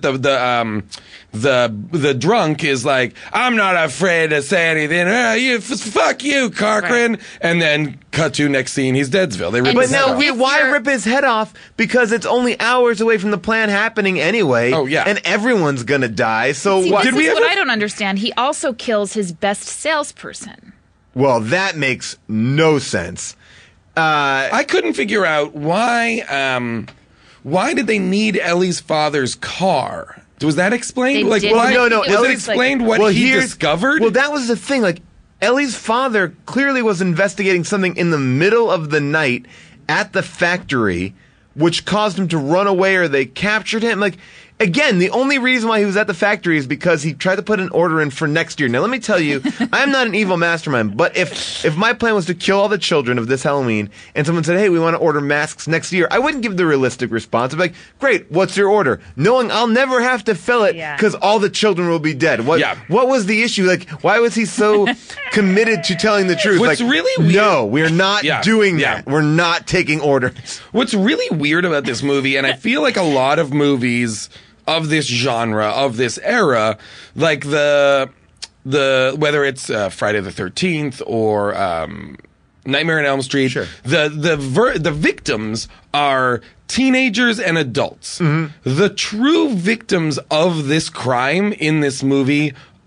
the drunk is like, I'm not afraid to say anything. Fuck you, Cochrane, Right. and then cut to next scene, he's Deadsville. They rip And But his head now, off. why you're- rip his head off? Because it's only hours away from the plan happening anyway. Oh, yeah. And everyone's gonna die. So See, what? this Did we is what ever- I don't understand. He also kills his best salesperson. Well, that makes no sense. I couldn't figure out why did they need Ellie's father's car? Was that explained? They Like, didn't. why? No, no, Was it Ellie's, explained what he discovered? Well, that was the thing. Like, Ellie's father clearly was investigating something in the middle of the night at the factory, which caused him to run away, or they captured him. Like, again, the only reason why he was at the factory is because he tried to put an order in for next year. Now, let me tell you, I'm not an evil mastermind, but if my plan was to kill all the children of this Halloween, and someone said, hey, we want to order masks next year, I wouldn't give the realistic response. I'd be like, great, what's your order? Knowing I'll never have to fill it Yeah. because all the children will be dead. What was the issue? Like, why was he so committed to telling the truth? What's like, really weird- no, we're not Yeah, doing yeah. that. We're not taking orders. What's really weird about this movie, and I feel like a lot of movies of this genre, of this era, like the whether it's Friday the 13th or Nightmare on Elm Street, Sure. the victims are teenagers and adults. The true victims of this crime in this movie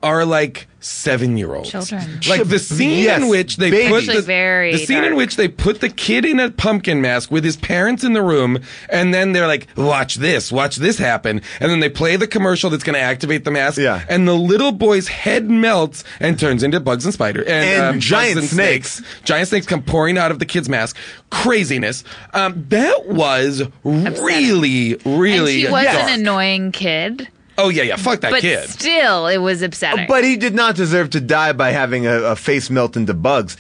are like 7-year-olds. Children. Like the scene Yes, in which they babies. put Actually very the scene in dark. which they put the kid in a pumpkin mask with his parents in the room, and then they're like, watch this happen. And then they play the commercial that's going to activate the mask. Yeah. And the little boy's head melts and turns into bugs and spiders. And giant bugs and snakes. Giant snakes come pouring out of the kid's mask. Craziness. That was really, really And he was dark. an annoying kid, Oh, yeah. Fuck that but kid. still, it was upsetting. But he did not deserve to die by having a face melt into bugs.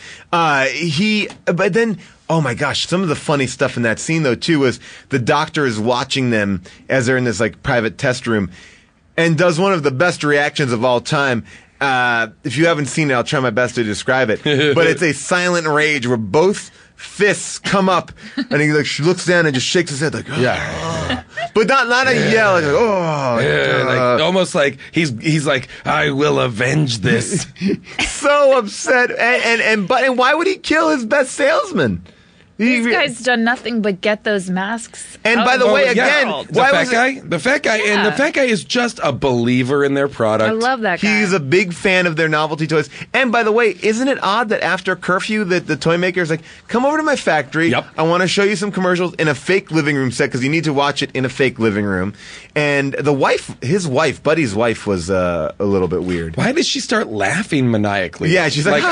But then, oh my gosh, some of the funny stuff in that scene though too was the doctor is watching them as they're in this like private test room, and does one of the best reactions of all time. If you haven't seen it, I'll try my best to describe it. But it's a silent rage where both fists come up, and he like looks down and just shakes his head like, oh. Yeah. But not a yell, like, oh, Like, almost like he's like, I will avenge this. so upset. And why would he kill his best salesman? This guy's done nothing but get those masks. And out by of the way, world. again, the why fat was it- guy, the fat guy, and the Yeah. fat guy is just a believer in their product. I love that guy. He's a big fan of their novelty toys. And by the way, isn't it odd that after curfew that the toy maker is like, come over to my factory. Yep. I want to show you some commercials in a fake living room set because you need to watch it in a fake living room. And his wife, Buddy's wife, was a little bit weird. Why did she start laughing maniacally? Yeah, she's like,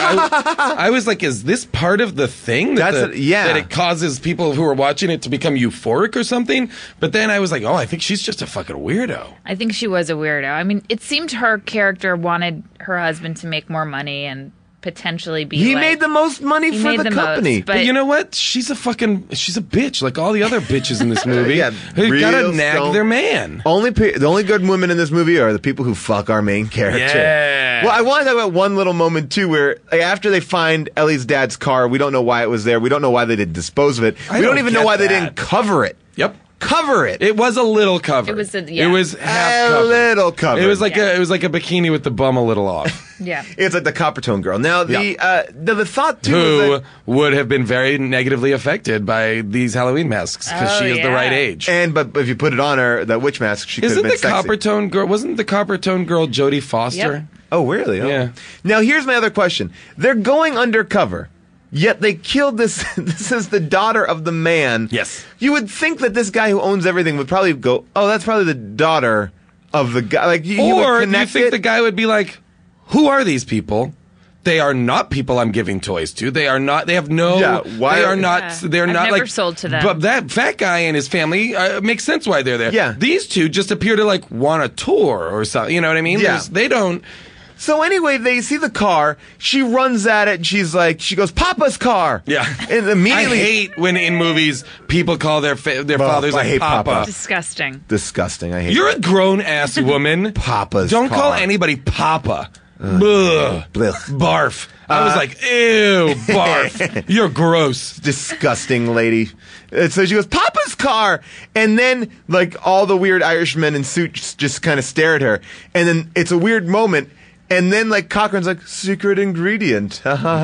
I was like, is this part of the thing that it causes people who are watching it to become euphoric or something? But then I was like, oh, I think she's just a fucking weirdo. I think she was a weirdo. I mean, it seemed her character wanted her husband to make more money and potentially be He like, made the most money he for made the company. most, But you know what? She's a bitch, like all the other bitches in this movie. Yeah, who gotta real nag stone- their man. The only good women in this movie are the people who fuck our main character. Yeah. Well, I want to talk about one little moment too, where like, after they find Ellie's dad's car, we don't know why it was there. We don't know why they didn't dispose of it. I We don't don't even know get why they that. didn't cover it. Yep. Cover it. It was a little covered. It was It was half a covered. little covered. It was like a bikini with the bum a little off. Yeah. It's like the Coppertone girl. Now the thought too Who was that, would have been very negatively affected by these Halloween masks because Oh, she is the yeah. right age. but if you put it on her, that witch mask, she could have Isn't been the sexy. Coppertone girl? Wasn't the Coppertone girl Jodie Foster? Yep. Oh, really? Oh. Yeah. Now here's my other question. They're going undercover. Yet they killed this. This is the daughter of the man. Yes. You would think that this guy who owns everything would probably go, "Oh, that's probably the daughter of the guy." Like you would Or do you connect think it. the guy would be like, "Who are these people? They are not people I'm giving toys to. They are not. They have no. Yeah, why they are- are not. Yeah. They're I've not never like sold to them. But that fat guy and his family makes sense why they're there. Yeah. These two just appear to like want a tour or something. You know what I mean? Yeah. They don't. So anyway, they see the car. She runs at it. And she goes, "Papa's car." Yeah. And immediately, I hate when in movies people call their fathers I like hate Papa. Disgusting. disgusting. I hate. You're a grown ass woman. Papa's Don't call car. anybody Papa. Ugh. Blech. Barf. I was like, ew, barf. You're gross. Disgusting lady. And so she goes, "Papa's car," and then like all the weird Irishmen in suits just kind of stare at her, and then it's a weird moment, and then like Cochrane's like, "Secret ingredient,"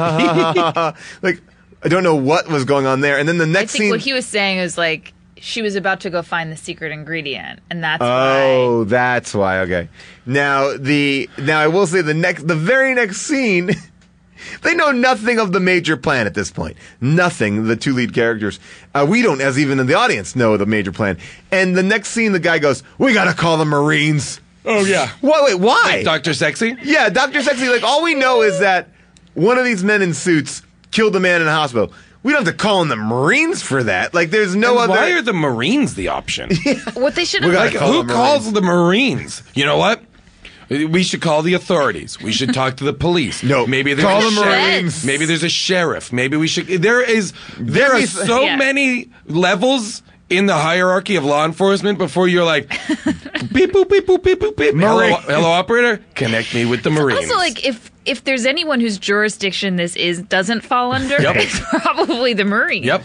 like I don't know what was going on there, and then the I next think scene. what he was saying was like she was about to go find the secret ingredient, and that's Oh, why. that's why. Okay. Now I will say the very next scene, they know nothing of the major plan at this point. Nothing. The two lead characters, we don't, as even in the audience, know the major plan. And the next scene, the guy goes, "We gotta call the Marines." Oh, yeah. Wait, why? Dr. Sexy? Yeah, Dr. Sexy. Like all we know is that one of these men in suits killed a man in a hospital. We don't have to call in the Marines for that. Like there's no And other. why are the Marines the option? What they should We have gotta Like, call who the calls Marines. the Marines? You know what? We should call the authorities. We should talk to the police. No, maybe there's call a the sheriff. Marines. Maybe there's a sheriff. Maybe we should. There are be- so Yeah. many levels in the hierarchy of law enforcement before you're like, beep boop beep boop beep boop beep. Marine. Hello, operator. Connect me with the Marines. Also, like if there's anyone whose jurisdiction this doesn't fall under, Yep. it's probably the Marines. Yep.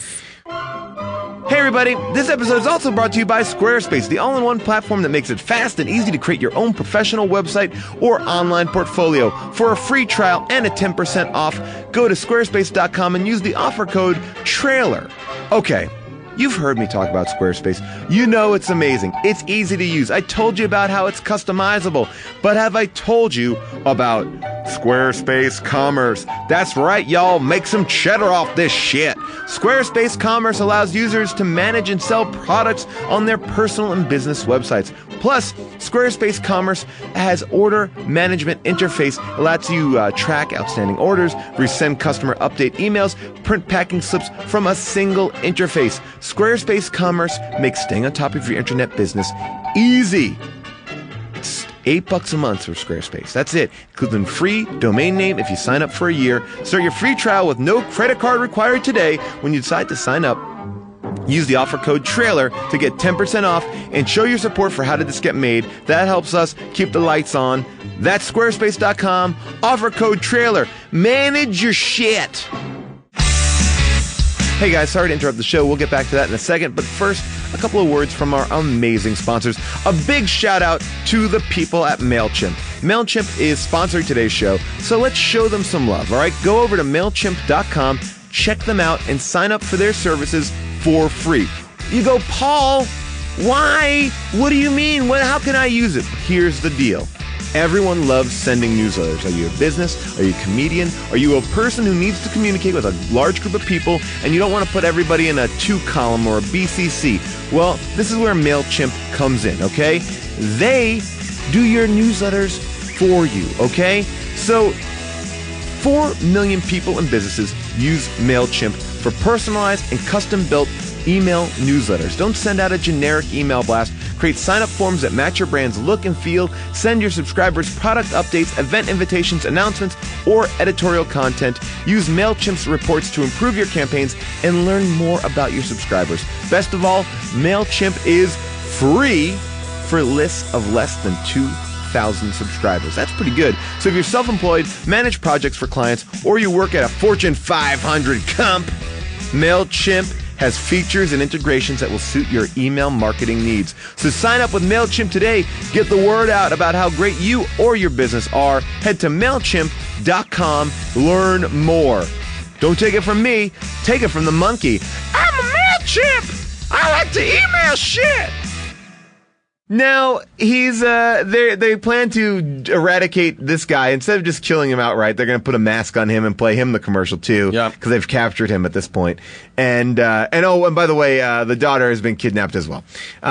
Hey everybody, this episode is also brought to you by Squarespace, the all-in-one platform that makes it fast and easy to create your own professional website or online portfolio. For a free trial and a 10% off, go to squarespace.com and use the offer code TRAILER. Okay, You've heard me talk about Squarespace. You know it's amazing. It's easy to use. I told you about how it's customizable. But have I told you about Squarespace Commerce? That's right, y'all. Make some cheddar off this shit. Squarespace Commerce allows users to manage and sell products on their personal and business websites. Plus, Squarespace Commerce has order management interface. It lets you track outstanding orders, resend customer update emails, print packing slips from a single interface. Squarespace Commerce makes staying on top of your internet business easy. It's $8 a month for Squarespace. That's it, including free domain name if you sign up for a year. Start your free trial with no credit card required today. When you decide to sign up, use the offer code TRAILER to get 10% off and show your support for How Did This Get Made. That helps us keep the lights on. That's squarespace.com. Offer code TRAILER. Manage your shit. Hey guys, sorry to interrupt the show. We'll get back to that in a second. But first, a couple of words from our amazing sponsors. A big shout out to the people at MailChimp. MailChimp is sponsoring today's show, so let's show them some love, all right? Go over to MailChimp.com, check them out, and sign up for their services for free. You go, Paul, why? What do you mean? How can I use it? Here's the deal. Everyone loves sending newsletters. Are you a business? Are you a comedian? Are you a person who needs to communicate with a large group of people and you don't want to put everybody in a 2-column or a BCC? Well, this is where MailChimp comes in, okay? They do your newsletters for you, okay? So 4 million people and businesses use MailChimp for personalized and custom-built email newsletters. Don't send out a generic email blast. Create sign-up forms that match your brand's look and feel. Send your subscribers product updates, event invitations, announcements, or editorial content. Use MailChimp's reports to improve your campaigns and learn more about your subscribers. Best of all, MailChimp is free for lists of less than 2,000 subscribers. That's pretty good. So if you're self-employed, manage projects for clients, or you work at a Fortune 500 comp, MailChimp has features and integrations that will suit your email marketing needs. So sign up with MailChimp today. Get the word out about how great you or your business are. Head to MailChimp.com. Learn more. Don't take it from me. Take it from the monkey. I'm a MailChimp. I like to email shit. Now, he's, they plan to eradicate this guy. Instead of just killing him outright, they're going to put a mask on him and play him the commercial too. Yeah. Because they've captured him at this point. And by the way, the daughter has been kidnapped as well.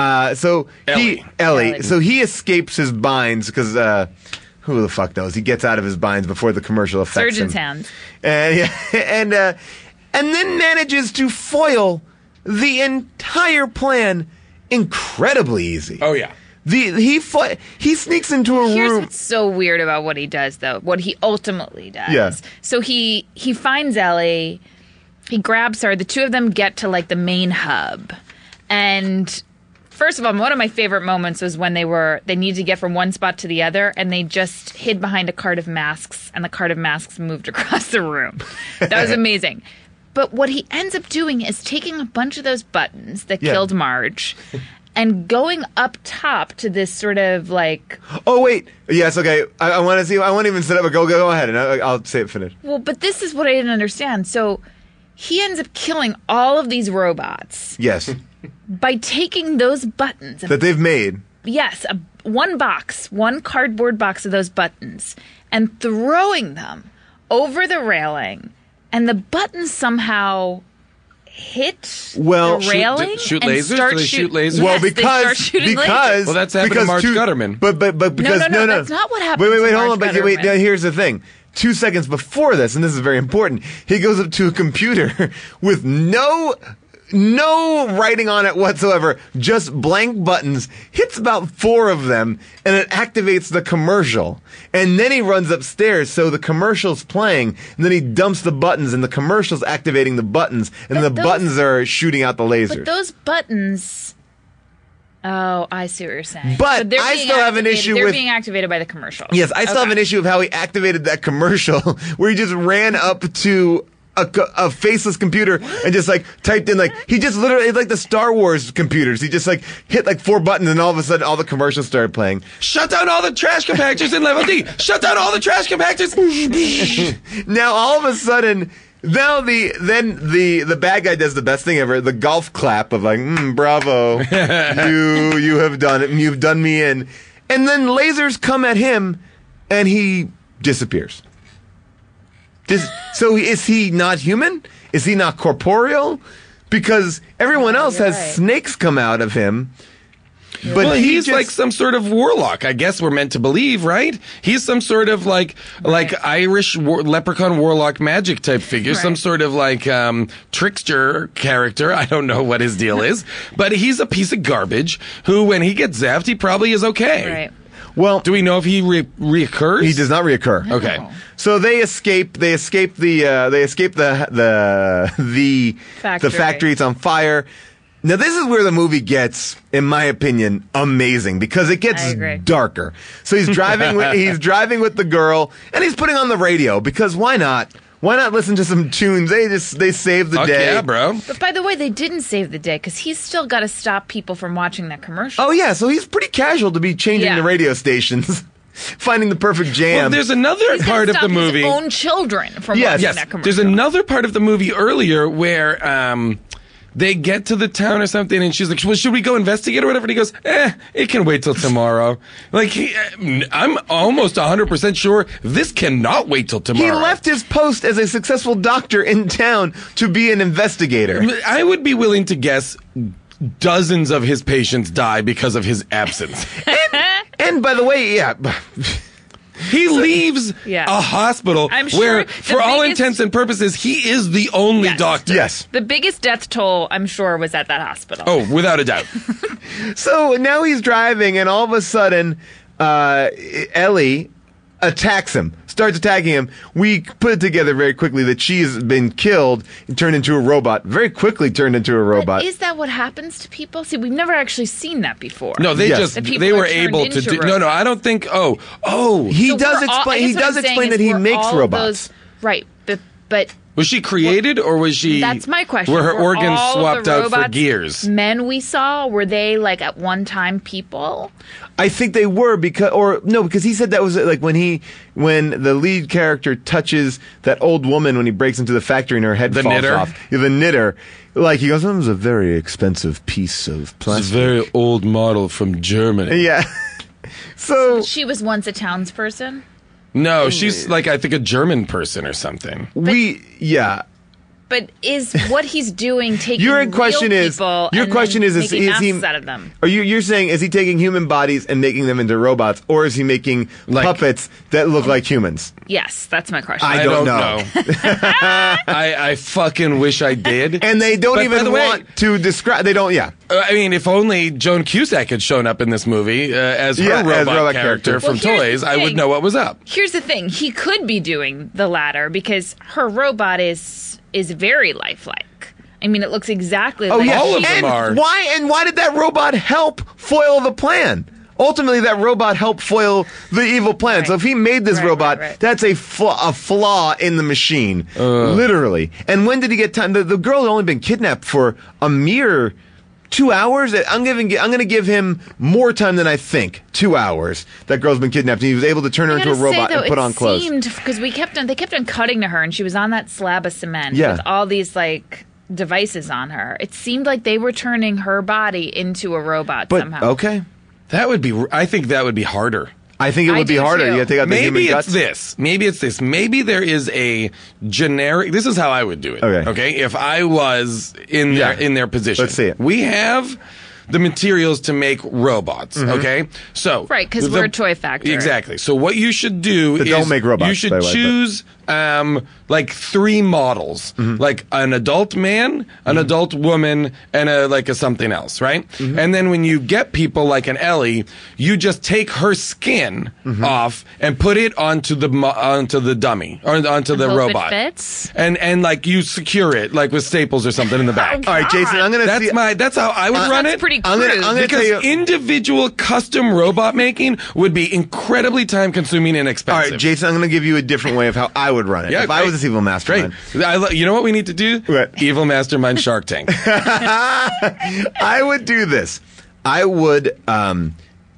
Ellie. So he escapes his binds because, who the fuck knows? He gets out of his binds before the commercial affects Surgeon's him. hands. And then manages to foil the entire plan incredibly easy. Oh, yeah. He sneaks into a Here's room. what's so weird about what he does, though. What he ultimately does. Yeah. So he finds Ellie. He grabs her. The two of them get to like the main hub. And first of all, one of my favorite moments was when they needed to get from one spot to the other, and they just hid behind a cart of masks, and the cart of masks moved across the room. That was amazing. But what he ends up doing is taking a bunch of those buttons that killed Marge and going up top to this sort of like... Oh, wait. Yes, okay. I want to see. I won't even set up, but go ahead, and I'll say it finished. Well, but this is what I didn't understand. So he ends up killing all of these robots Yes. by taking those buttons. That they've made. Yes, one cardboard box of those buttons, and throwing them over the railing. And the buttons somehow hit the railing. Shoot and lasers? start Do they shoot lasers? Well, Yes, they start shooting lasers. Well, that's happened to Marge Gutterman. But because No, that's not what happened. Wait, to hold on. Marge But wait, Gutterman. now here's the thing. 2 seconds before this, and this is very important, he goes up to a computer with no writing on it whatsoever, just blank buttons, hits about 4 of them, and it activates the commercial. And then he runs upstairs, so the commercial's playing, and then he dumps the buttons, and the commercial's activating the buttons, and the buttons are shooting out the lasers. But those buttons... Oh, I see what you're saying. But they're I being still have an activated- issue they're with- being activated by the commercial. Yes, I still have an issue of how he activated that commercial, where he just ran up to a faceless computer and just like typed in he just literally like the Star Wars computers. He just hit 4 buttons and all of a sudden all the commercials started playing. Shut down all the trash compactors in level D. Shut down all the trash compactors. Now all of a sudden Now the bad guy does the best thing ever, the golf clap of like, bravo, you have done it, you've done me in. And then lasers come at him, and he disappears. So is he not human? Is he not corporeal? Because everyone else has snakes come out of him. But well, he's like some sort of warlock, I guess we're meant to believe, right? He's some sort of like Irish leprechaun warlock magic type figure, some sort of like trickster character. I don't know what his deal is, but he's a piece of garbage who, when he gets zapped, he probably is okay. Right. Well, do we know if he reoccurs? He does not reoccur. Okay. So they escape the factory. It's on fire. Now, this is where the movie gets, in my opinion, amazing, because it gets darker. So he's driving with the girl, and he's putting on the radio, because why not? Why not listen to some tunes? They save the day. Yeah, bro. But by the way, they didn't save the day, because he's still got to stop people from watching that commercial. Oh, yeah, so he's pretty casual to be changing the radio stations. Finding the perfect jam. Well, there's another part of the movie. His own children from watching that commercial. There's another part of the movie earlier where they get to the town or something, and she's like, well, should we go investigate or whatever? And he goes, it can wait till tomorrow. Like, I'm almost 100% sure this cannot wait till tomorrow. He left his post as a successful doctor in town to be an investigator. I would be willing to guess dozens of his patients die because of his absence. And by the way, he leaves a hospital where, for all intents and purposes, he is the only doctor. Yes. The biggest death toll, I'm sure, was at that hospital. Oh, without a doubt. So now he's driving, and all of a sudden, Ellie attacks him, starts attacking him. We put it together very quickly that she's been killed and turned into a robot. Very quickly turned into a robot. But is that what happens to people? See, we've never actually seen that before. No, they were able to do. No, I don't think. He does explain that he makes robots. Right, but was she created, or was she? That's my question. Were her organs all swapped out for gears? Men we saw, were they like at one time people? I think they were because he said that was like when the lead character touches that old woman when he breaks into the factory and her head falls off. Yeah, the knitter. Like he goes, that was a very expensive piece of plastic. It's a very old model from Germany. Yeah. So she was once a townsperson? No, she's like, I think, a German person or something. But is what he's doing taking your real question people is making masks he out of them? Are you're saying is he taking human bodies and making them into robots, or is he making puppets that look like humans? Yes, that's my question. I don't know. I fucking wish I did. And they don't even want to describe. They don't. Yeah. I mean, if only Joan Cusack had shown up in this movie as her robot character from Toys, I would know what was up. Here's the thing: he could be doing the latter because her robot is very lifelike. I mean, it looks exactly like all of them are. Why did that robot help foil the plan? Ultimately, that robot helped foil the evil plan. Right. So if he made this robot, that's a flaw in the machine, literally. And when did he get time? The girl had only been kidnapped for a mere 2 hours. I'm going to give him more time than I think. 2 hours. That girl's been kidnapped, and he was able to turn her into a robot and put on clothes. Because they kept on cutting to her, and she was on that slab of cement with all these like devices on her. It seemed like they were turning her body into a robot somehow. Okay. I think that would be harder. I think it would be harder. You have to take out the human guts. Maybe it's this. Maybe there is a generic. This is how I would do it. Okay. If I was in their position, let's see it. We have the materials to make robots. Mm-hmm. Okay. So because we're a toy factory. Exactly. So what you should do is don't make robots. You should choose like 3 models, like an adult man, an adult woman, and a something else, right? Mm-hmm. And then when you get people like an Ellie, you just take her skin off and put it onto the dummy or onto the robot. It fits. And like you secure it like with staples or something in the back. Oh, all right, Jason, I'm gonna. That's how I would run it. That's pretty crude. I'm gonna because tell you, individual custom robot making would be incredibly time consuming and expensive. All right, Jason, I'm going to give you a different way of how I would run it. Yeah, if I was this evil mastermind. Great. You know what we need to do? What? Evil mastermind Shark Tank. I would do this. I would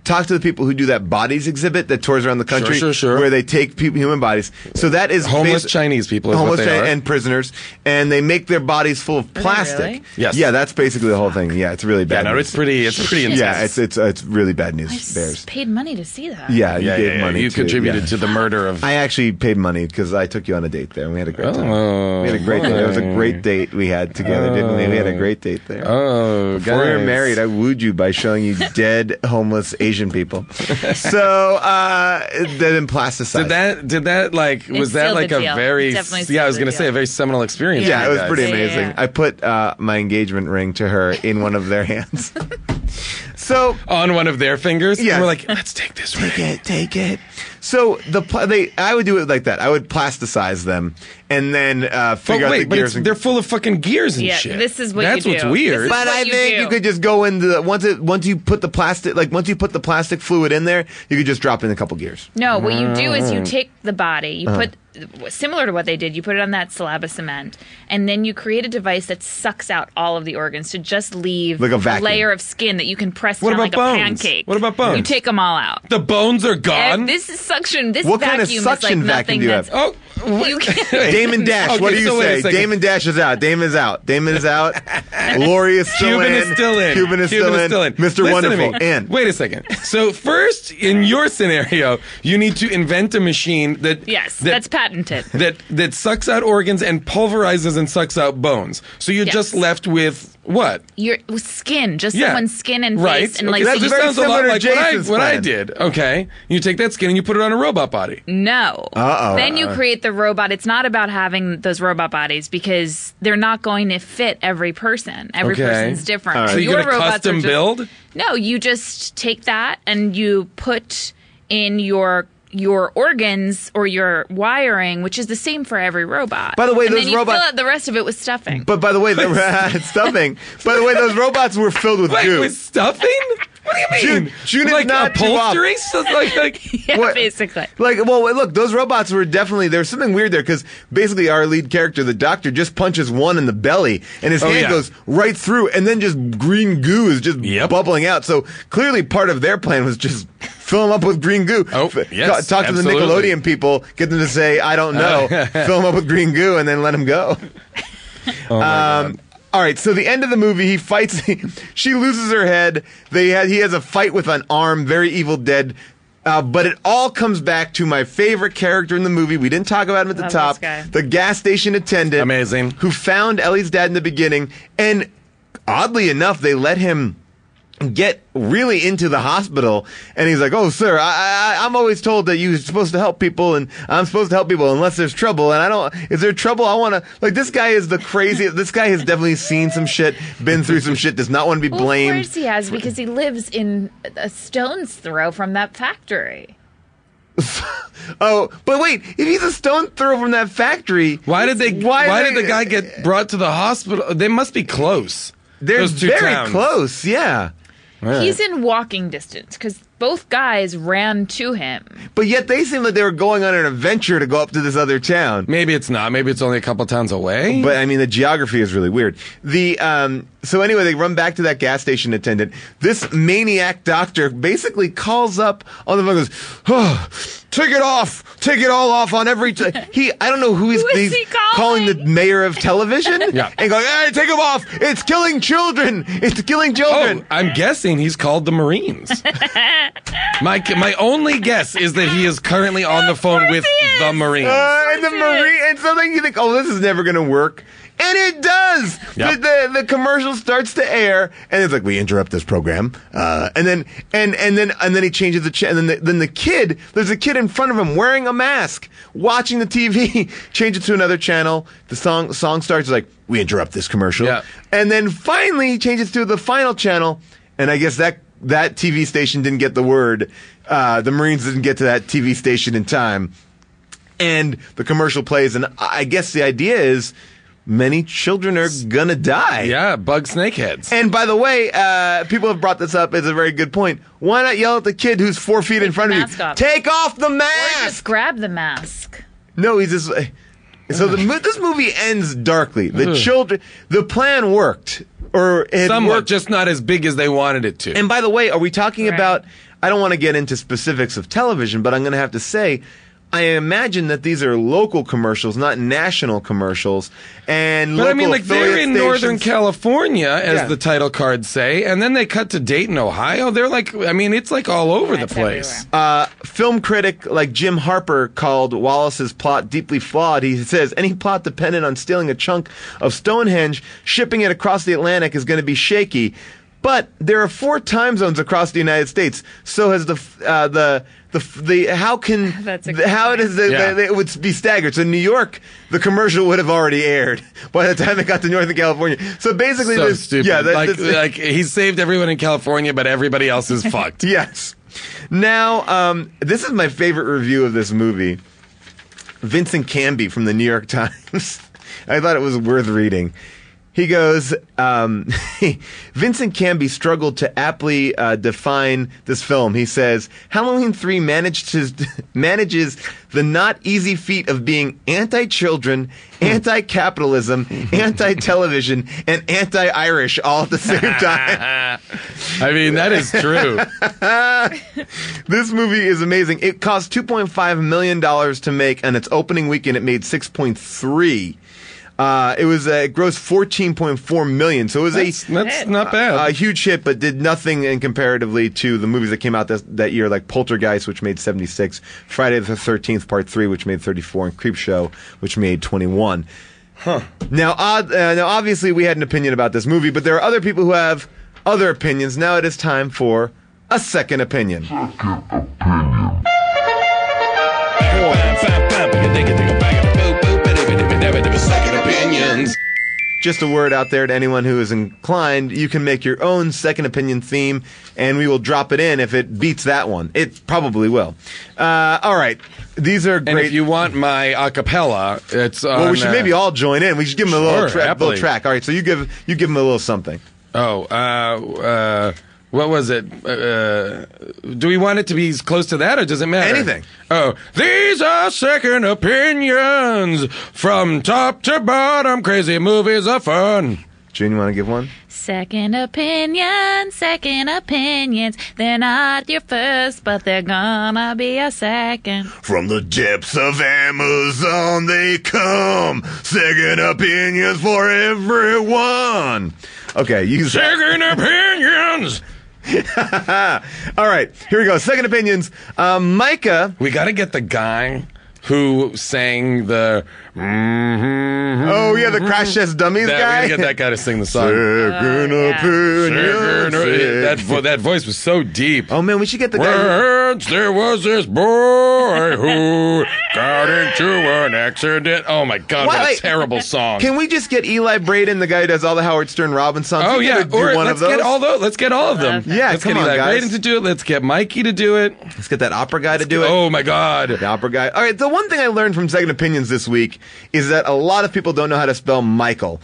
talk to the people who do that bodies exhibit that tours around the country, Sure. where they take human bodies. So that is Homeless Chinese people is what they are. and prisoners, and they make their bodies full of plastic. really? Yes. Yeah, that's basically the whole thing. Yeah, it's really bad. Yeah, no, news. it's pretty intense. Yeah, it's really bad news. I Bears. paid money to see that. Yeah, you gave money. You to, contributed yeah. to the murder of. I actually paid money because I took you on a date there, and we had a great time. Oh, We had a great date. It was a great date we had together, didn't we? We had a great date there. Oh, Before we were guys. married, I wooed you by showing you dead, homeless Asian people. So, then plasticized. Did that like was that sealed like the a deal. very Definitely yeah I was sealed gonna the say a deal. very seminal experience. Yeah, for it you was guys. pretty Yeah, amazing. yeah. I put my engagement ring to her in one of their hands. So On one of their fingers. Yes. And we're like, let's take this ring. take it. So I would do it like that. I would plasticize them and then figure out the But gears. they're full of fucking gears and Yeah, shit. this is what That's you what's do. weird. This is But what I you think do. you could just go into once you put the plastic fluid in there, you could just drop in a couple gears. No, what you do Mm. is you take the body, you put similar to what they did, you put it on that slab of cement, and then you create a device that sucks out all of the organs to just leave Like a vacuum. layer of skin that you can press What down about like a bones? pancake. What about bones? You take them all out. The bones are gone. And this is suction. This What vacuum kind of suction is like vacuum nothing do you that's. have? oh, You can't- Damon Dash, Okay, what do you so wait a say? second. Damon Dash is out. Damon is out. Damon is out. Lori is still Cuban in. is still in. Cuban is still in. Mr. Listen to Wonderful. me. In. Wait a second. So first, in your scenario, you need to invent a machine that Yes, that, that's patented. that sucks out organs and pulverizes and sucks out bones. So you're Yes. just left with what? Your skin, just Yeah. someone's skin and Right. face, and like Okay, that that's just very sounds a lot similar to like Jason's what I plan. did. Okay, you take that skin and you put it on a robot body. No. Uh-oh. Then you create the robot. It's not about having those robot bodies because they're not going to fit every person. Every Okay. person's different. All right. So you're Your gonna robots are custom just- build? No, you just take that and you put in your organs or your wiring, which is the same for every robot. By the way, and those then you robots- fill out the rest of it with stuffing. But by the way, it's stuffing. By the way, those robots were filled with Wait, goo. with stuffing? What do you mean? June is like not too off. upholstery? So like yeah, what- basically. Like, well, look, those robots were definitely, there's something weird there because basically our lead character, the doctor, just punches one in the belly and his hand yeah. goes right through and then just green goo is just Yep. bubbling out. So clearly part of their plan was just fill them up with green goo. Oh, yes, Talk to the absolutely. Nickelodeon people, get them to say, I don't know, fill them up with green goo and then let them go. Oh my God. All right, so the end of the movie, he fights. She loses her head. He has a fight with an arm, very Evil Dead. But it all comes back to my favorite character in the movie. We didn't talk about him at the Love top. this guy. The gas station attendant. Amazing. Who found Ellie's dad in the beginning. And oddly enough, they let him get really into the hospital. And he's like, oh, sir, I'm always told that you're supposed to help people. And I'm supposed to help people unless there's trouble. And is there trouble? I want to, like, this guy is the craziest. This guy has definitely seen some shit, been through some shit, does not want to be Well, of blamed. course he has, because he lives in a stone's throw from that factory. Oh, but wait, if he's a stone throw from that factory, Why did the guy get brought to the hospital? They must be close. They're Those two very towns. close, yeah. He's in walking distance because both guys ran to him. But yet they seem like they were going on an adventure to go up to this other town. Maybe it's not. Maybe it's only a couple towns away. But I mean, the geography is really weird. So anyway, they run back to that gas station attendant. This maniac doctor basically calls up on the phone and goes, oh, take it all off on every. I don't know who Who is he's he calling the calling? mayor of television. Yeah. And going, hey, take him off. It's killing children. It's killing children. Oh, I'm guessing he's called the Marines. My only guess is that he is currently on the phone with he is. the Marines. And the Marine, and something you think, oh, this is never going to work. And it does. Yep. The commercial starts to air, and it's like, we interrupt this program, and then he changes and then the kid, there's a kid in front of him wearing a mask, watching the TV, change it to another channel. The song starts, it's like, we interrupt this commercial, Yeah. and then finally he changes to the final channel, and I guess that TV station didn't get the word. The Marines didn't get to that TV station in time. And the commercial plays, and I guess the idea is many children are gonna die. Yeah, bug snakeheads. And by the way, people have brought this up. It's a very good point. Why not yell at the kid who's 4 feet in Take front the of mask you? off. Take off the Or mask! just grab the mask. No, he's just. So this movie ends darkly. The plan worked, or it Somewhat, worked. just not as big as they wanted it to. And by the way, are we talking Right. about? I don't want to get into specifics of television, but I'm going to have to say, I imagine that these are local commercials, not national commercials. And But I mean, local like, they're affiliate in Northern stations- California, as Yeah. the title cards say, and then they cut to Dayton, Ohio. They're like, I mean, it's like all over the It's place. everywhere. Film critic like Jim Harper called Wallace's plot deeply flawed. He says any plot dependent on stealing a chunk of Stonehenge, shipping it across the Atlantic is going to be shaky. But there are 4 time zones across the United States. So has the how can That's a good how point. does Yeah. it would be staggered? So in New York, the commercial would have already aired by the time it got to Northern California. So basically, So this stupid. yeah, like he saved everyone in California, but everybody else is fucked. Yes. Now, this is my favorite review of this movie. Vincent Canby from the New York Times. I thought it was worth reading. He goes, Vincent Canby struggled to aptly define this film. He says, Halloween 3 manages the not easy feat of being anti-children, anti-capitalism, anti-television, and anti-Irish all at the same time. I mean, that is true. This movie is amazing. It cost $2.5 million to make, and its opening weekend it made $6.3. It grossed $14.4 million, so it was That's not bad. a huge hit, but did nothing in comparatively to the movies that came out that year, like Poltergeist, which made 76, Friday the 13th Part 3, which made 34, and Creepshow, which made 21. Now, obviously, we had an opinion about this movie, but there are other people who have other opinions. Now it is time for a second opinion. Second opinions. Just a word out there to anyone who is inclined, you can make your own second opinion theme, and we will drop it in if it beats that one. It probably will. All right. These are And great. if you want my acapella, it's on, well, we should maybe all join in. We should give them a little, Sure, happily. little track. All right, so you give them a little something. What was it? Do we want it to be as close to that, or does it matter? Anything. Oh, these are second opinions from top to bottom. Crazy movies are fun. June, you want to give one? Second opinions. They're not your first, but they're gonna be a second. From the depths of Amazon they come. Second opinions for everyone. Okay, use that. Second opinions. All right, here we go. Second opinions. Micah. We got to get the guy who sang the. Oh yeah, the Crash Test Dummies We guy. gotta get that guy to sing the song. Second Second- opinions. that voice was so deep. Oh man, we should get the guy. Once there was this boy who got into an accident. Oh my God, what a Wait, terrible song. Can we just get Eli Braden, the guy who does all the Howard Stern Robin songs? Oh He yeah, could do or one let's of those. get let's get all of them. Yeah, let's come get on, Eli guys. Braden to do it. Let's get Mikey to do it. Let's get that opera guy to do it. Oh my God. The opera guy. All right, the one thing I learned from Second Opinions this week is that a lot of people don't know how to spell Michael.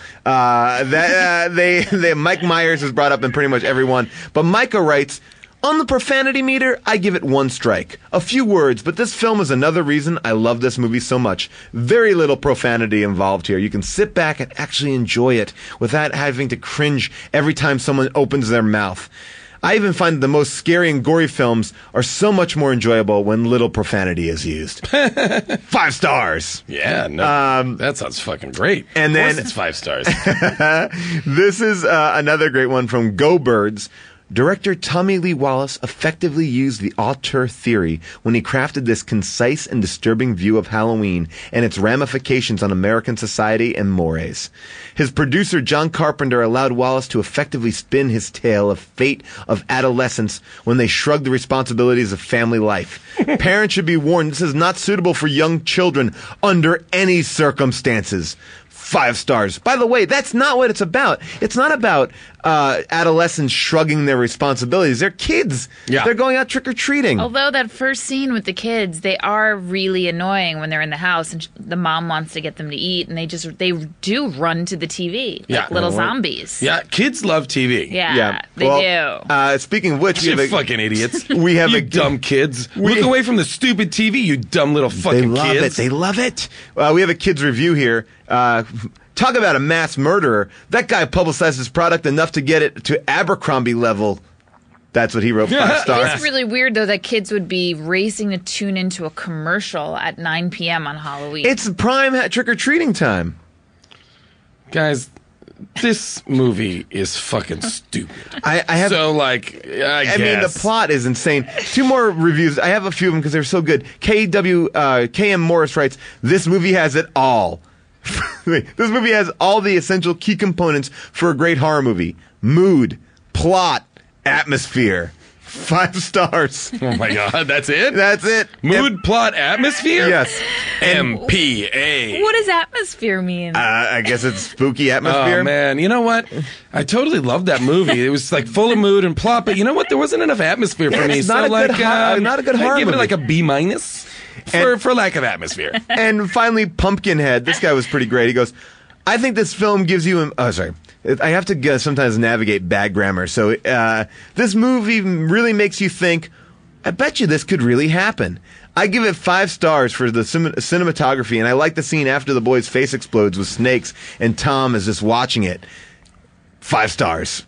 Mike Myers is brought up in pretty much every one. But Micah writes, on the profanity meter, I give it 1 strike. A few words, but this film is another reason I love this movie so much. Very little profanity involved here. You can sit back and actually enjoy it without having to cringe every time someone opens their mouth. I even find the most scary and gory films are so much more enjoyable when little profanity is used. 5 stars. Yeah, no, that sounds fucking great. and Of course then- it's 5 stars. This is another great one from Go Birds. Director Tommy Lee Wallace effectively used the auteur theory when he crafted this concise and disturbing view of Halloween and its ramifications on American society and mores. His producer John Carpenter allowed Wallace to effectively spin his tale of fate of adolescence when they shrugged the responsibilities of family life. Parents should be warned this is not suitable for young children under any circumstances. 5 stars. By the way, that's not what it's about. It's not about adolescents shrugging their responsibilities. They're kids. Yeah. They're going out trick-or-treating. Although that first scene with the kids, they are really annoying when they're in the house and the mom wants to get them to eat, and they do run to the TV like Yeah. little zombies. Yeah, kids love TV. Yeah, they do. Speaking of which, we You have a, fucking idiots. we have you a- dumb kids. Look away from the stupid TV, you dumb little they fucking love kids. it. They love it. We have a kids review here. Talk about a mass murderer. That guy publicized his product enough to get it to Abercrombie level. That's what he wrote, 5 stars. It's really weird, though, that kids would be racing to tune into a commercial at 9 p.m. on Halloween. It's prime trick-or-treating time. Guys, this movie is fucking stupid. I have. So, like, I mean, the plot is insane. 2 more reviews. I have a few of them because they're so good. KM Morris writes, "This movie has it all." This movie has all the essential key components for a great horror movie: mood, plot, atmosphere. 5 stars. Oh my God, that's it? That's it. Mood, plot, atmosphere? Yes. MPA. What does atmosphere mean? I guess it's spooky atmosphere. Oh man, you know what? I totally loved that movie. It was like full of mood and plot, but you know what? There wasn't enough atmosphere for me. It's not so a good like, not a good horror I'd give it movie. like a B minus for lack of atmosphere. And finally, Pumpkinhead. This guy was pretty great. He goes, "I think this film gives you." Oh, sorry. I have to sometimes navigate bad grammar. So this movie really makes you think, I bet you this could really happen. I give it 5 stars for the cinematography, and I like the scene after the boy's face explodes with snakes, and Tom is just watching it. 5 stars.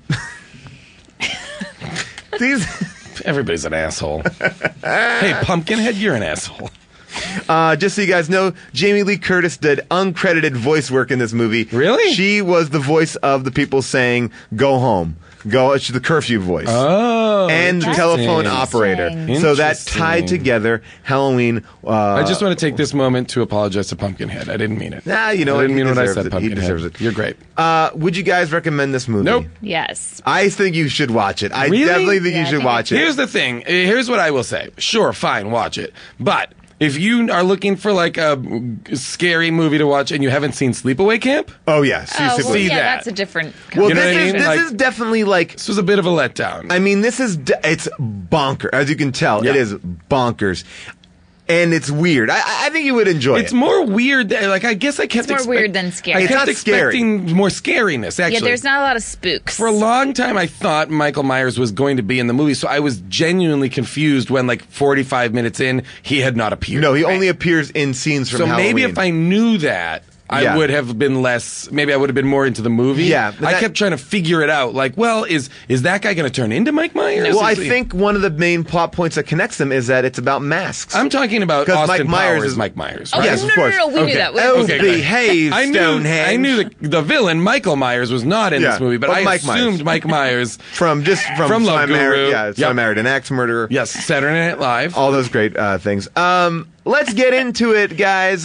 Everybody's an asshole. Hey, Pumpkinhead, you're an asshole. Just so you guys know, Jamie Lee Curtis did uncredited voice work in this movie. Really? She was the voice of the people saying, "Go home." She's the curfew voice. Oh, and the telephone operator. So that tied together Halloween. I just want to take this moment to apologize to Pumpkinhead. I didn't mean it. Nah, you know, I didn't mean what I said, He Pumpkinhead. deserves it. You're great. Would you guys recommend this movie? Nope. Yes. I think you should watch it. I Really? definitely think Yeah, you I should think watch it. Here's the thing. Here's what I will say. Sure, fine, watch it. But if you are looking for like a scary movie to watch and you haven't seen Sleepaway Camp, Oh, yeah. See, Well, see yeah, that. that's a different. Well, You know this, what I is, mean? this Like- is definitely like. this was a bit of a letdown. I mean, it's bonker. As you can tell, Yeah. it is bonkers. And it's weird. I think you would enjoy It's it. more weird. Like I guess I kept. It's more weird than scary. I It's kept not scary. expecting more scariness. Actually, Yeah, there's not a lot of spooks. For a long time, I thought Michael Myers was going to be in the movie, so I was genuinely confused when, like, 45 minutes in, he had not appeared. No, he only appears in scenes from So Halloween. maybe if I knew that, I Yeah. would have been less. Maybe I would have been more into the movie. Yeah, but I that- kept trying to figure it out. Like, well, is that guy going to turn into Mike Myers? Well, I Is he- think one of the main plot points that connects them is that it's about masks. I'm talking about 'Cause Austin Mike Myers Powers is- Mike Myers. Oh, Right? Yes, no, of course. No, we Okay. knew that. Oh, Okay, behave, I Stonehenge. knew the villain Michael Myers was not in Yeah, this movie, but but I Mike Myers. assumed Mike Myers. From From So Love I Married, Guru. yeah, So Yep. I Married an Axe Murderer. Yes, Saturday Night Live. All those great things. Let's get into it, guys.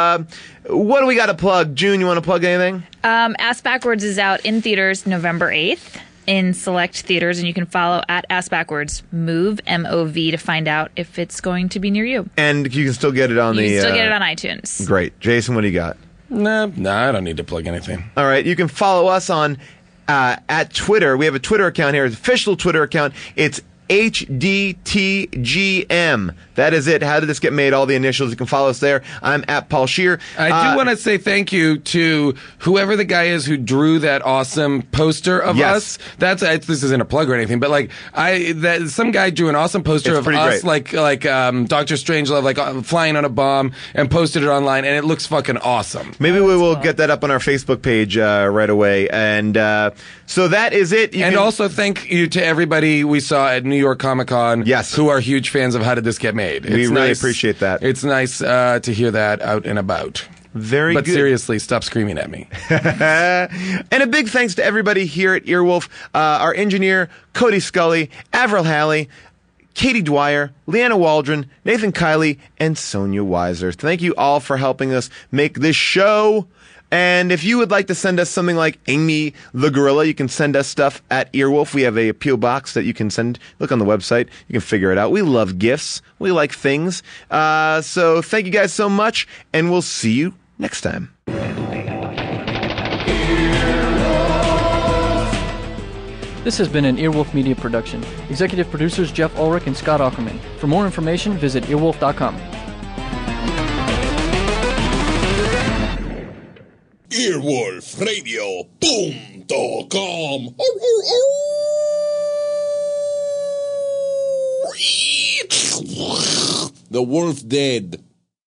What do we got to plug? June, you want to plug anything? Ass Backwards is out in theaters November 8th in select theaters, and you can follow at Ass Backwards Move, M-O-V, to find out if it's going to be near you. And you can still get it on You the. can still get it on iTunes. Great, Jason. What do you got? No, I don't need to plug anything. All right, you can follow us on at Twitter. We have a Twitter account here, an official Twitter account. It's HDTGM. That is it. How did this get made? All the initials. You can follow us there. I'm at Paul Scheer. I do want to say thank you to whoever the guy is who drew that awesome poster of Yes. us. This isn't a plug or anything, but like some guy drew an awesome poster It's of pretty us, great. like Dr. Strangelove, like flying on a bomb, and posted it online, and it looks fucking awesome. Maybe we will get that up on our Facebook page right away. And so that is it. You And can- also thank you to everybody we saw at New York Comic Con. Yes. who are huge fans of How Did This Get Made? We really appreciate that. It's nice to hear that out and about. very But good. seriously, stop screaming at me. And a big thanks to everybody here at Earwolf, our engineer, Cody Scully, Avril Halley, Katie Dwyer, Leanna Waldron, Nathan Kiley, and Sonia Weiser. Thank you all for helping us make this show. And if you would like to send us something like Amy the Gorilla, you can send us stuff at Earwolf. We have a P.O. box that you can send. Look on the website. You can figure it out. We love gifts. We like things. So thank you guys so much, and we'll see you next time. This has been an Earwolf Media production. Executive producers Jeff Ulrich and Scott Ackerman. For more information, visit earwolf.com. earwolfradio.com. The wolf dead.